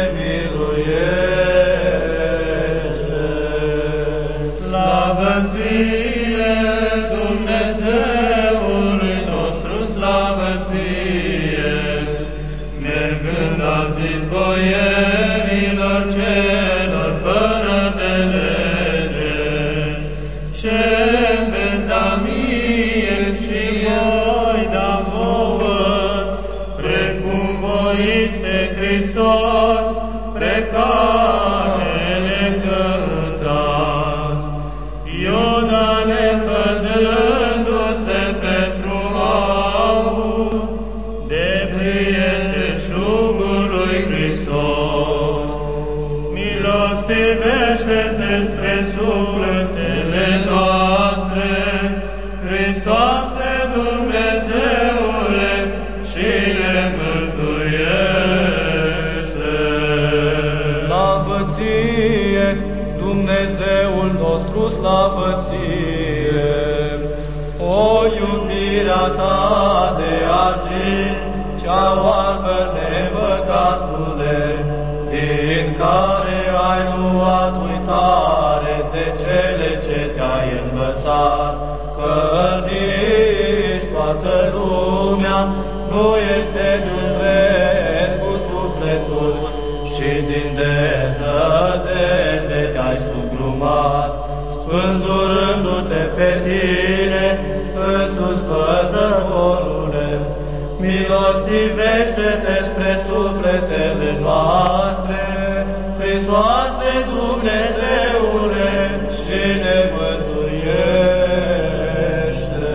miluiește. Slavă ție, Dumnezeului nostru, slavă ție! Mergând a zis boierilor celor fără de lege, ce-mi veți da mie și voi da vouă, precum voiți pe Hristos, pre care le căutați. Iuda nefădându-se pentru aur, de prieteșugul lui Hristos. Milostivește-te spre sufletele noastre, Hristoase Dumnezeule, și ne mântuiește. Slavă ție, Dumnezeul nostru, slavă ție! O iubirea ta de argint, cea oarbă nepăcatule, din care ai luat uitare de cele ce te-ai învățat, că nici toată lumea nu este întreg cu sufletul, și din deznădejde te-ai sugrumat, spânzurându-te pe tine, însuți Făzătorule. Milostivește-te spre sufletele noastre, Hristoase Dumnezeule, și ne mântuiește.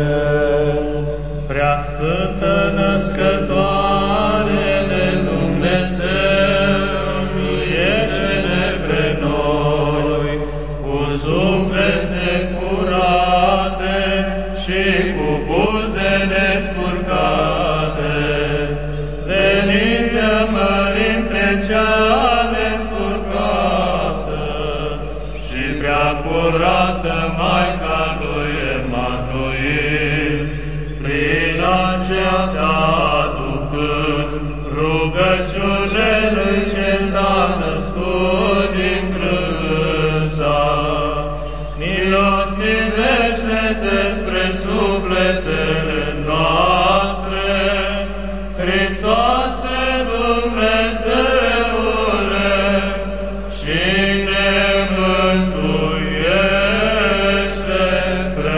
Prea Sfântă Născătoare de Dumnezeu, miluiește-ne pe noi, cu suflete curate și cu buze nespurcate. Veniți să mărim pe cea nespurcată și prea curată Maica lui Emanuel, prin aceea s-aducând rugăciuni celui ce s-a născut din crânsa. Milostivește-te spre sufletele noastre, Hristoase Dumnezeule, și ne mântuiește pe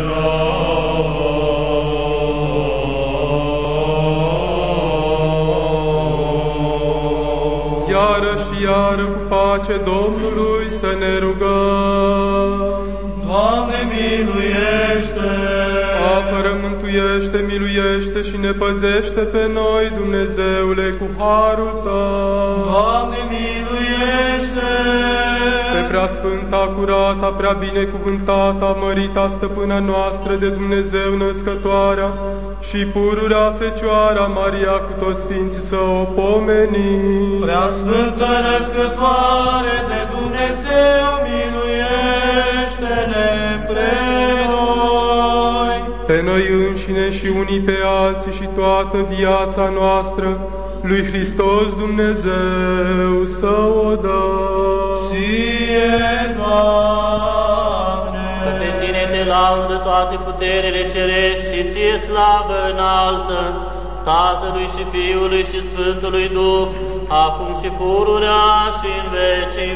noi. Iară și iară cu pace Domnului să ne rugăm. Doamne, miluiește! Apără, mântuiește, miluiește și ne păzește pe noi, Dumnezeule, cu harul Tău. Doamne, miluiește! Pe preasfânta, curata, prea binecuvântata, mărita stăpâna noastră de Dumnezeu născătoarea și pururea Fecioara Maria cu toți sfinții să o pomenim. Preasfântă Născătoare de Dumnezeu, miluiește-ne pre noi! Pe noi înșine și unii pe alții și toată viața noastră lui Hristos Dumnezeu să o dăm. Ție, Doamne! Că pe tine te laudă toate puterile cerești și ție slavă înalță, Tatălui și Fiului și Sfântului Duh, acum și pururea și în vecii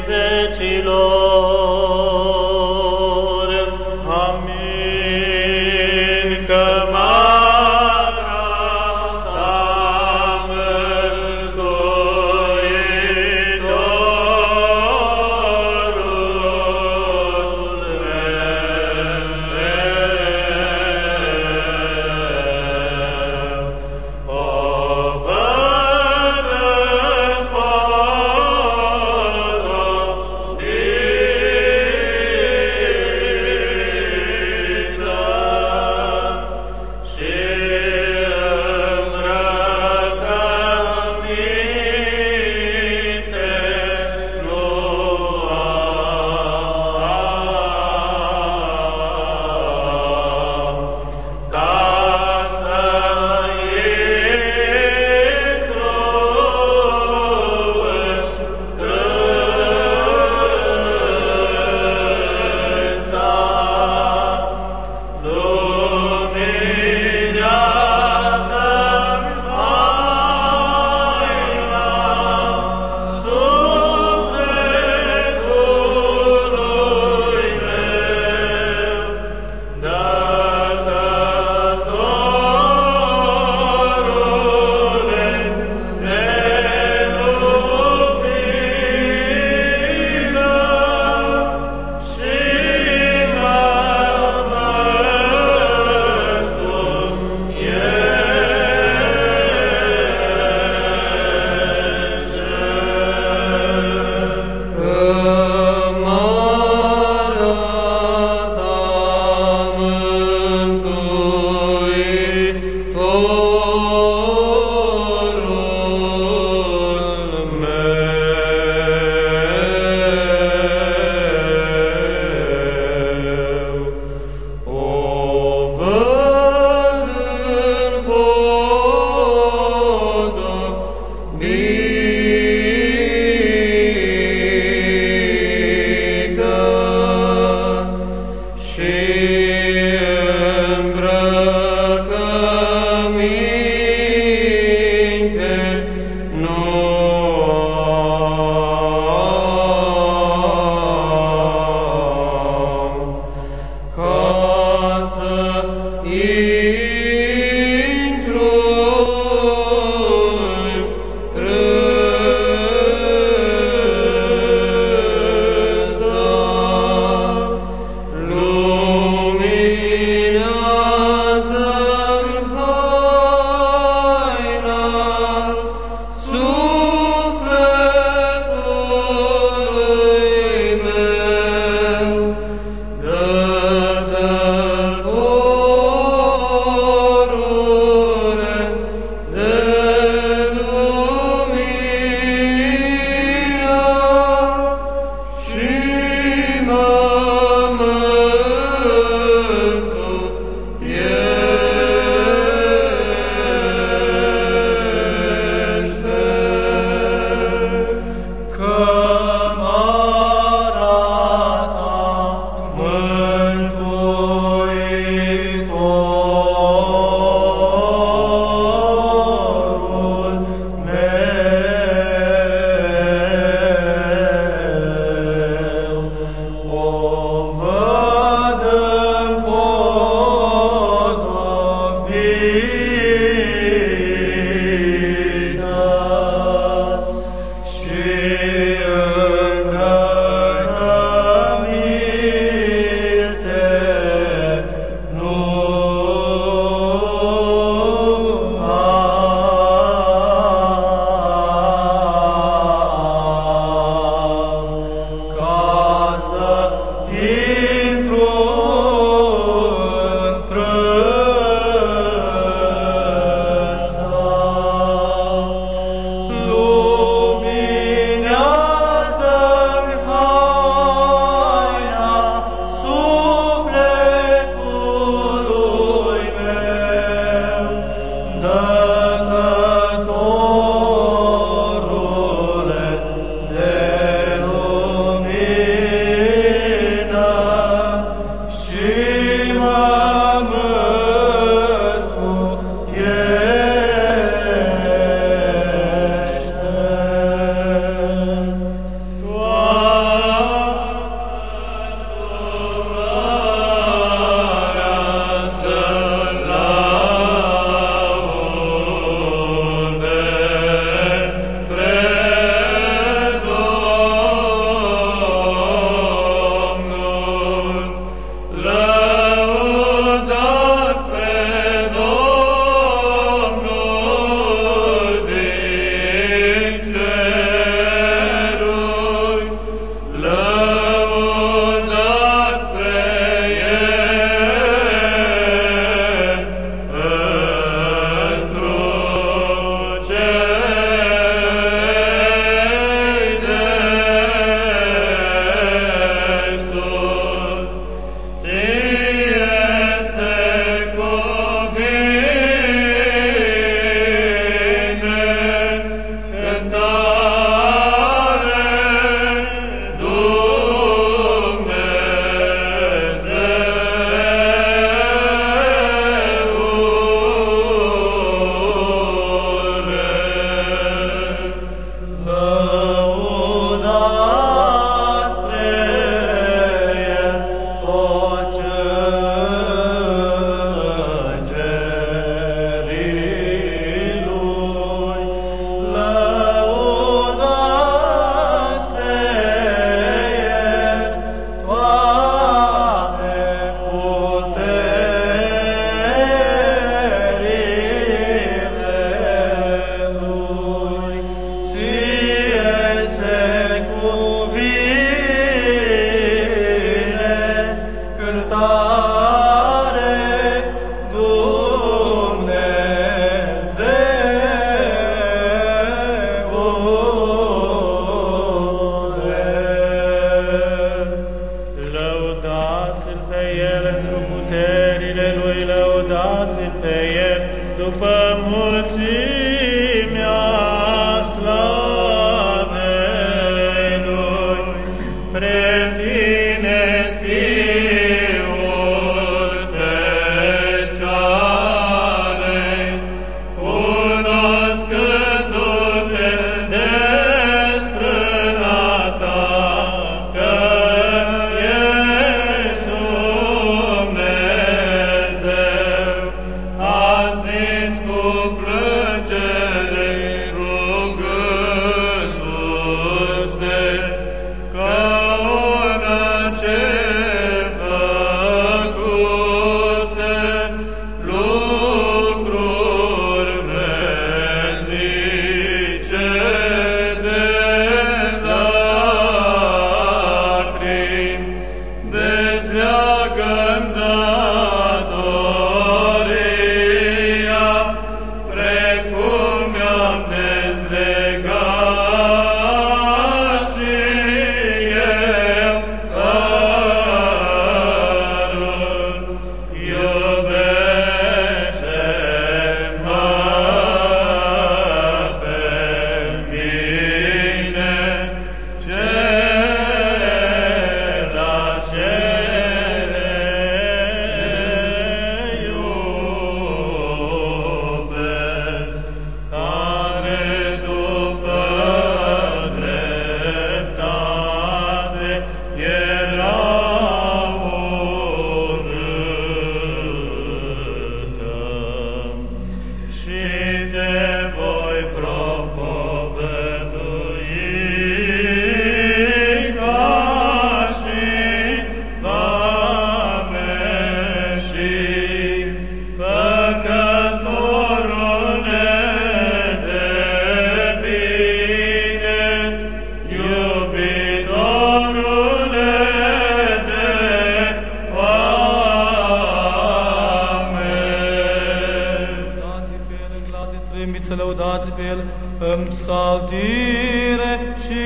vecilor. Amin. Cămara ta Mântuitorul meu, o fără fără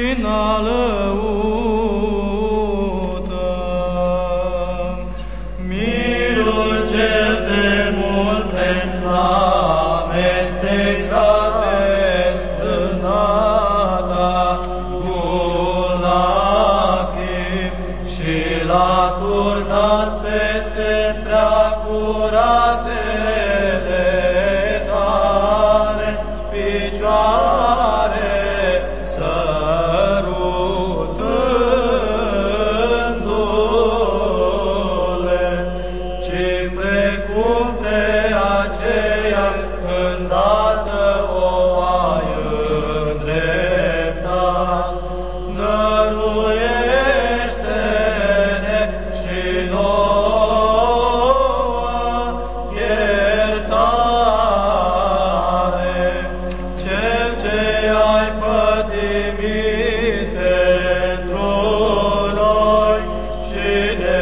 nălăută. Mirul cel de mult preț amestecat pe sfânata cu lacrimi și l-a turnat peste prea curatele tale picioare, sărutându-le, ci precum pe aceea îndată o ai îndreptat, dăruiește-ne și nouă iertare, cel ce ai pătimit pentru noi și ne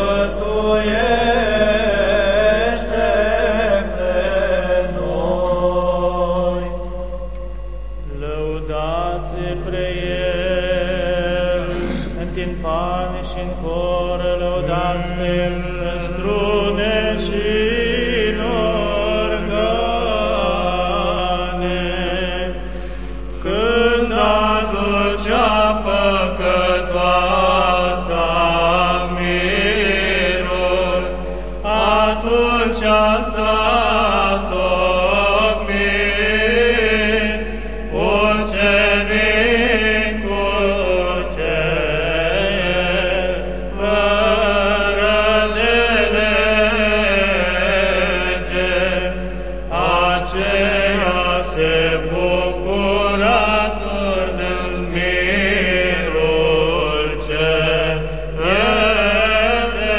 mântuiește pe noi. Lăudați pre El, în timpane și în coră, lăudați pe El, în strune și în organe. Când aducea păcătoasa mirul, atunci s-a tocmit ucenicul cel fără de lege. Aceea se bucura turnând mirul cel de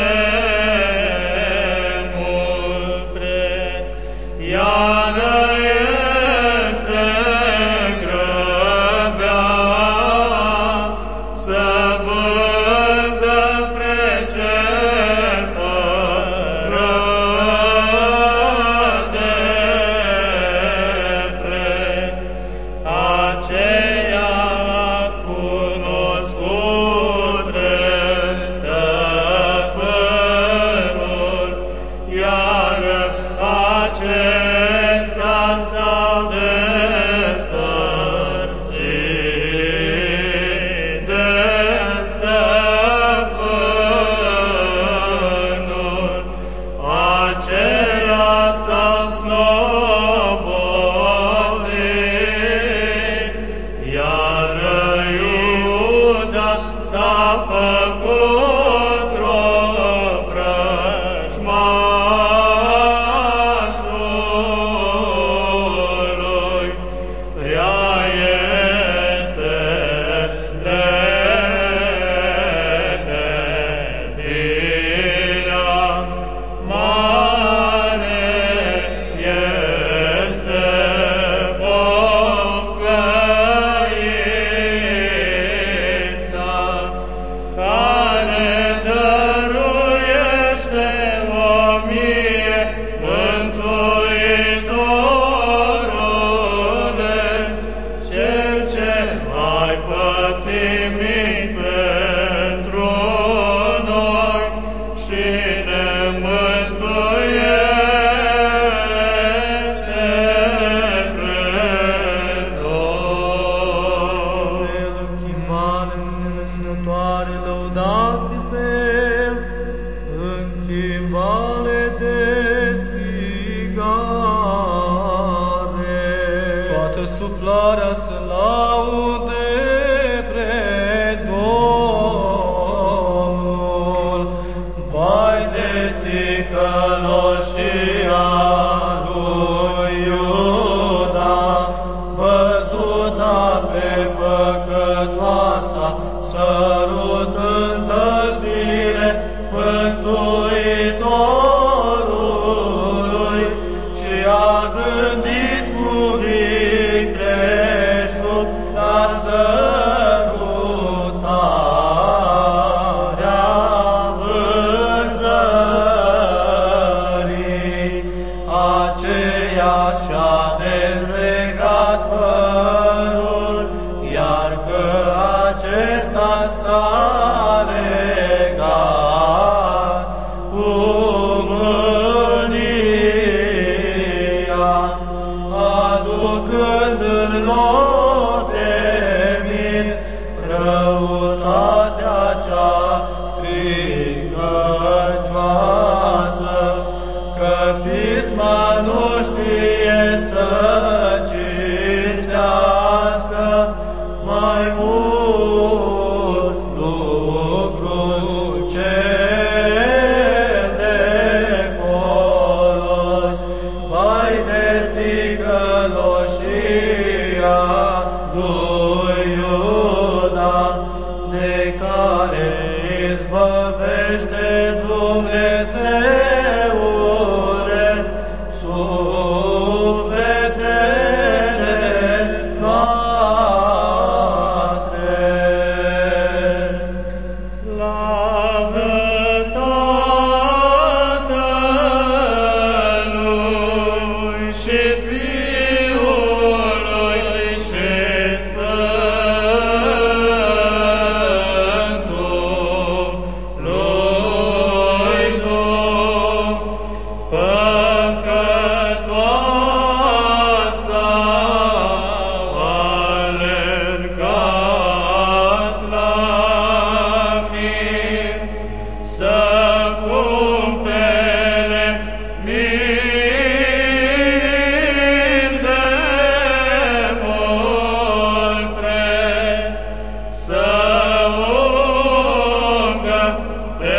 mult preț, iar el se grăbea să vândă pre cel fără de preț. Aceea a cunoscut drept stăpânul, iar acestea s-au despărțit de stăpânul. Aceia s-au slobozit, iar Iuda s-a făcut vrăjmașului. Ea este nededirea mare, este pocăința care dăruiește o mie, Mântuitorule, cel ce ai pătimit pentru noi și ne mântuiește pe noi. Închimare nemăsurătoare, lăudați pe El, închimare de strigare. Toată suflarea să laude pre Domnul. Vai de ticăloșia lui Iuda, văzuta pe păcătoasa, sărutând tălpire Mântuitorului, și a gândit cu vicleșul la sărutarea vânzării. Aceea și-a dezlegat părul, iar că acesta s-a legat cu mânia, aducând în loc de mir răutatea cea stricăcioasă, că pisma nu știe să cinstească mai mult lucrul ce de folos, vai de ticăloșia lui Iuda, de care izbăvește Dumnezeule sufletele noastre. Slavă Tatălui și Fiului și Sfântului Duh, păcătoasa alergat la mine, să cumpere mii de mult preț, să ungă pe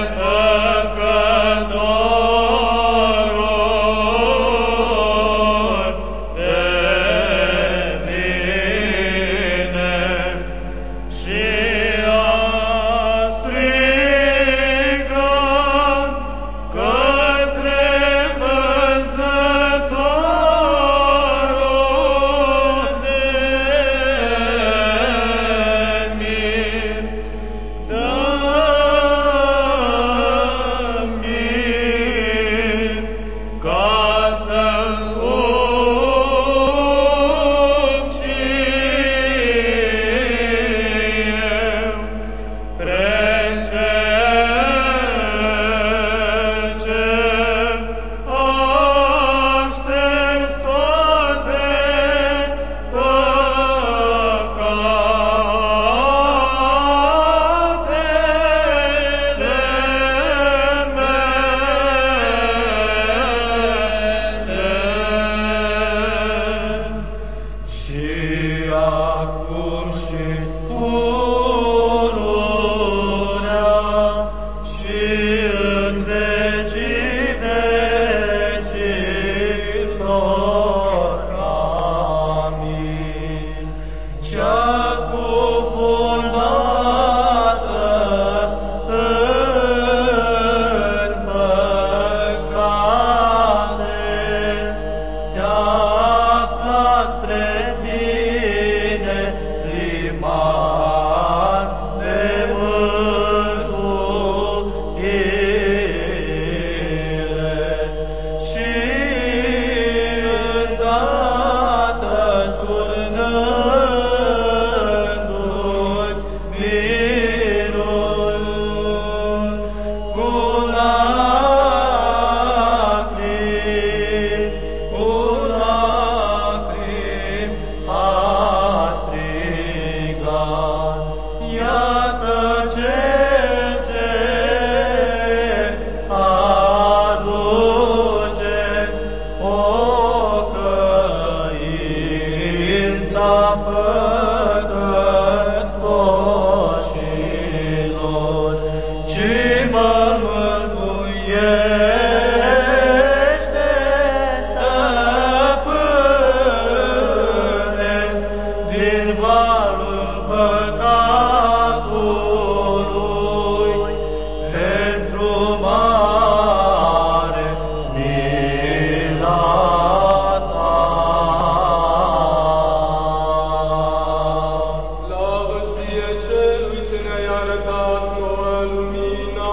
păcătorul de mine, și a strigat către vânzătorul de mir: dă-mi ca să-l ung și eu, pre cel ce aștepți toate păcatele mele. Și acum și pururea și în vecii vecilor. Amin. Cea cufundată în păcate, te-a aflat pre tine, primar de mântuire, și îndată turnându-ți mirul cu lacrimi a strigat: iată cel ce aduce pocăința păcătoșilor, ci mă mântuiește, Stăpâne, din valul păcatului, pentru mare mila ta. Slavă ție celui ce ne-ai arătat nouă lumina.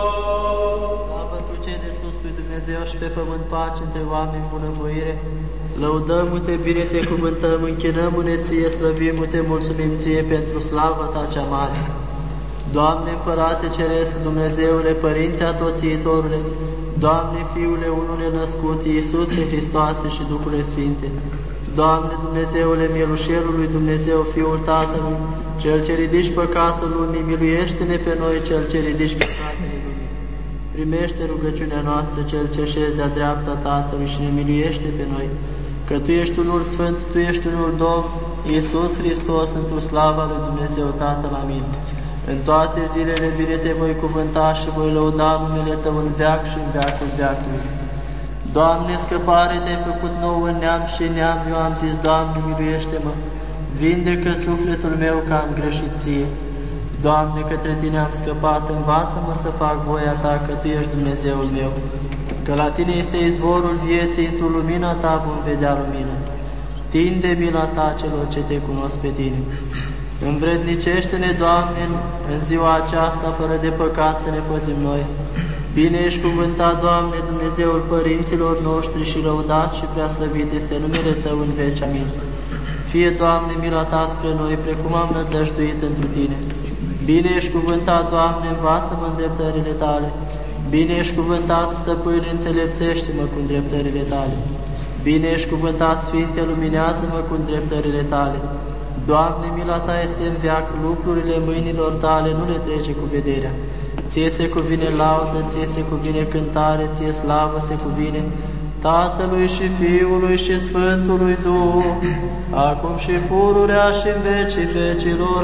Slavă tu cei de sus lui Dumnezeu și pe pământ pace între oameni, bunăvoire, Lăudăm-te, bine te cuvântăm, închinăm-ne ție, slăvim-te, mulțumim ție pentru slava ta cea mare. Doamne, Împărate Ceresc, Dumnezeule, Părinte Atoțiitorule, Doamne, Fiule unul născut, Iisuse Hristoase și Duhule Sfinte, Doamne, Dumnezeule, Mielușelului, Dumnezeu, Fiul Tatălui, Cel ce ridici păcatul lumii, miluiește-ne pe noi, Cel ce ridici păcatele lumii. Primește rugăciunea noastră, Cel ce șezi de-a dreapta Tatălui și ne miluiește pe noi, că Tu ești unul Sfânt, Tu ești unul Domn, Iisus Hristos, într-o slava lui Dumnezeu Tatăl. Amin. În toate zilele bine te voi cuvânta și voi lăuda numele Tău în veac și în veacul veacului. Doamne, scăpare Te-ai făcut nou în neam și în neam, eu am zis, Doamne, miluiește-mă, vindecă sufletul meu că am greșit Ție. Doamne, către Tine am scăpat, învață-mă să fac voia Ta, că Tu ești Dumnezeul meu, că la Tine este izvorul vieții, într-o lumina Ta vom vedea lumină. Tinde mila Ta celor ce Te cunosc pe Tine. Învrednicește-ne, Doamne, în ziua aceasta, fără de păcat, să ne păzim noi. Bine ești cuvântat, Doamne, Dumnezeul părinților noștri și lăudat și preaslăvit este numele Tău în veci. Amin. Fie, Doamne, mila Ta spre noi, precum am nădăjduit întru Tine. Bine ești cuvântat, Doamne, învață-mă îndreptările Tale. Bine ești cuvântat, Stăpâne, înțelepțește-mă cu îndreptările Tale. Bine ești cuvântat, Sfinte, luminează-mă cu îndreptările Tale. Doamne, mila Ta este în veac, lucrurile mâinilor Tale nu le trece cu vederea. Ție se cuvine laudă, Ție se cuvine cântare, Ție slavă se cuvine, Tatălui și Fiului și Sfântului Duh, acum și pururea și în vecii vecilor.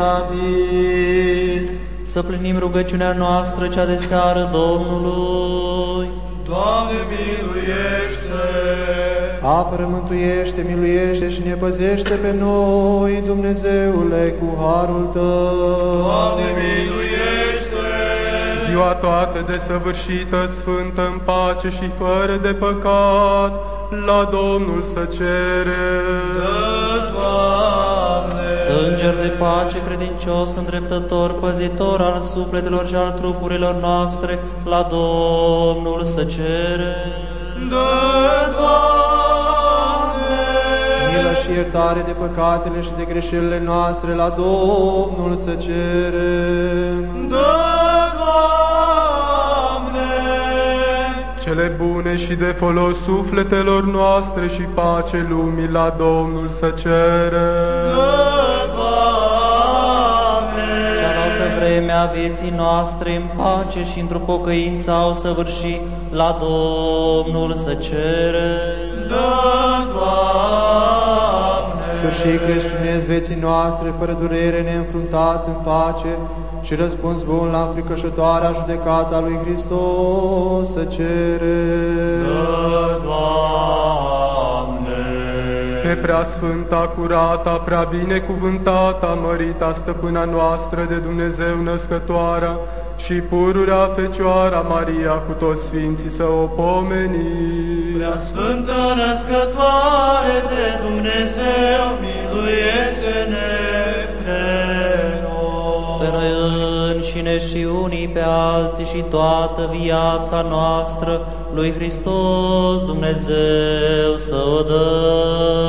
Amin. Să plinim rugăciunea noastră, cea de seară Domnului. Doamne, miluiește! Apără, mântuiește, miluiește și ne păzește pe noi, Dumnezeule, cu harul Tău. Doamne, miluiește! Ziua toată desăvârșită, sfântă, în pace și fără de păcat, la Domnul să cerem. Dă, Doamne! Înger de pace, credincios, îndreptător, păzitor al sufletelor și al trupurilor noastre, la Domnul să cerem. Dă, Doamne! Milă și iertare de păcatele și de greșelile noastre, la Domnul să cerem. Dă, Doamne! Cele bune și de folos sufletelor noastre și pace lumii, la Domnul să cerem. Dă, Doamne! Cealaltă vreme a vieții noastre în pace și într-o pocăință au săvârșit, la Domnul să cerem. Dă, Doamne! Sfârșit creștinezi vieții noastre, fără durere, neînfruntat, în pace și răspuns bun la înfricoșătoarea judecata lui Hristos să cerem. Dă, Doamne! Pe preasfânta, curata, prea binecuvântata, mărita stăpâna noastră de Dumnezeu născătoarea și pururea Fecioara Maria cu toți sfinții să o pomenim. Prea Sfântă Născătoare de Dumnezeu, miluiește-ne pe noi. Pe noi înșine și unii pe alții și toată viața noastră lui Hristos Dumnezeu să o dăm.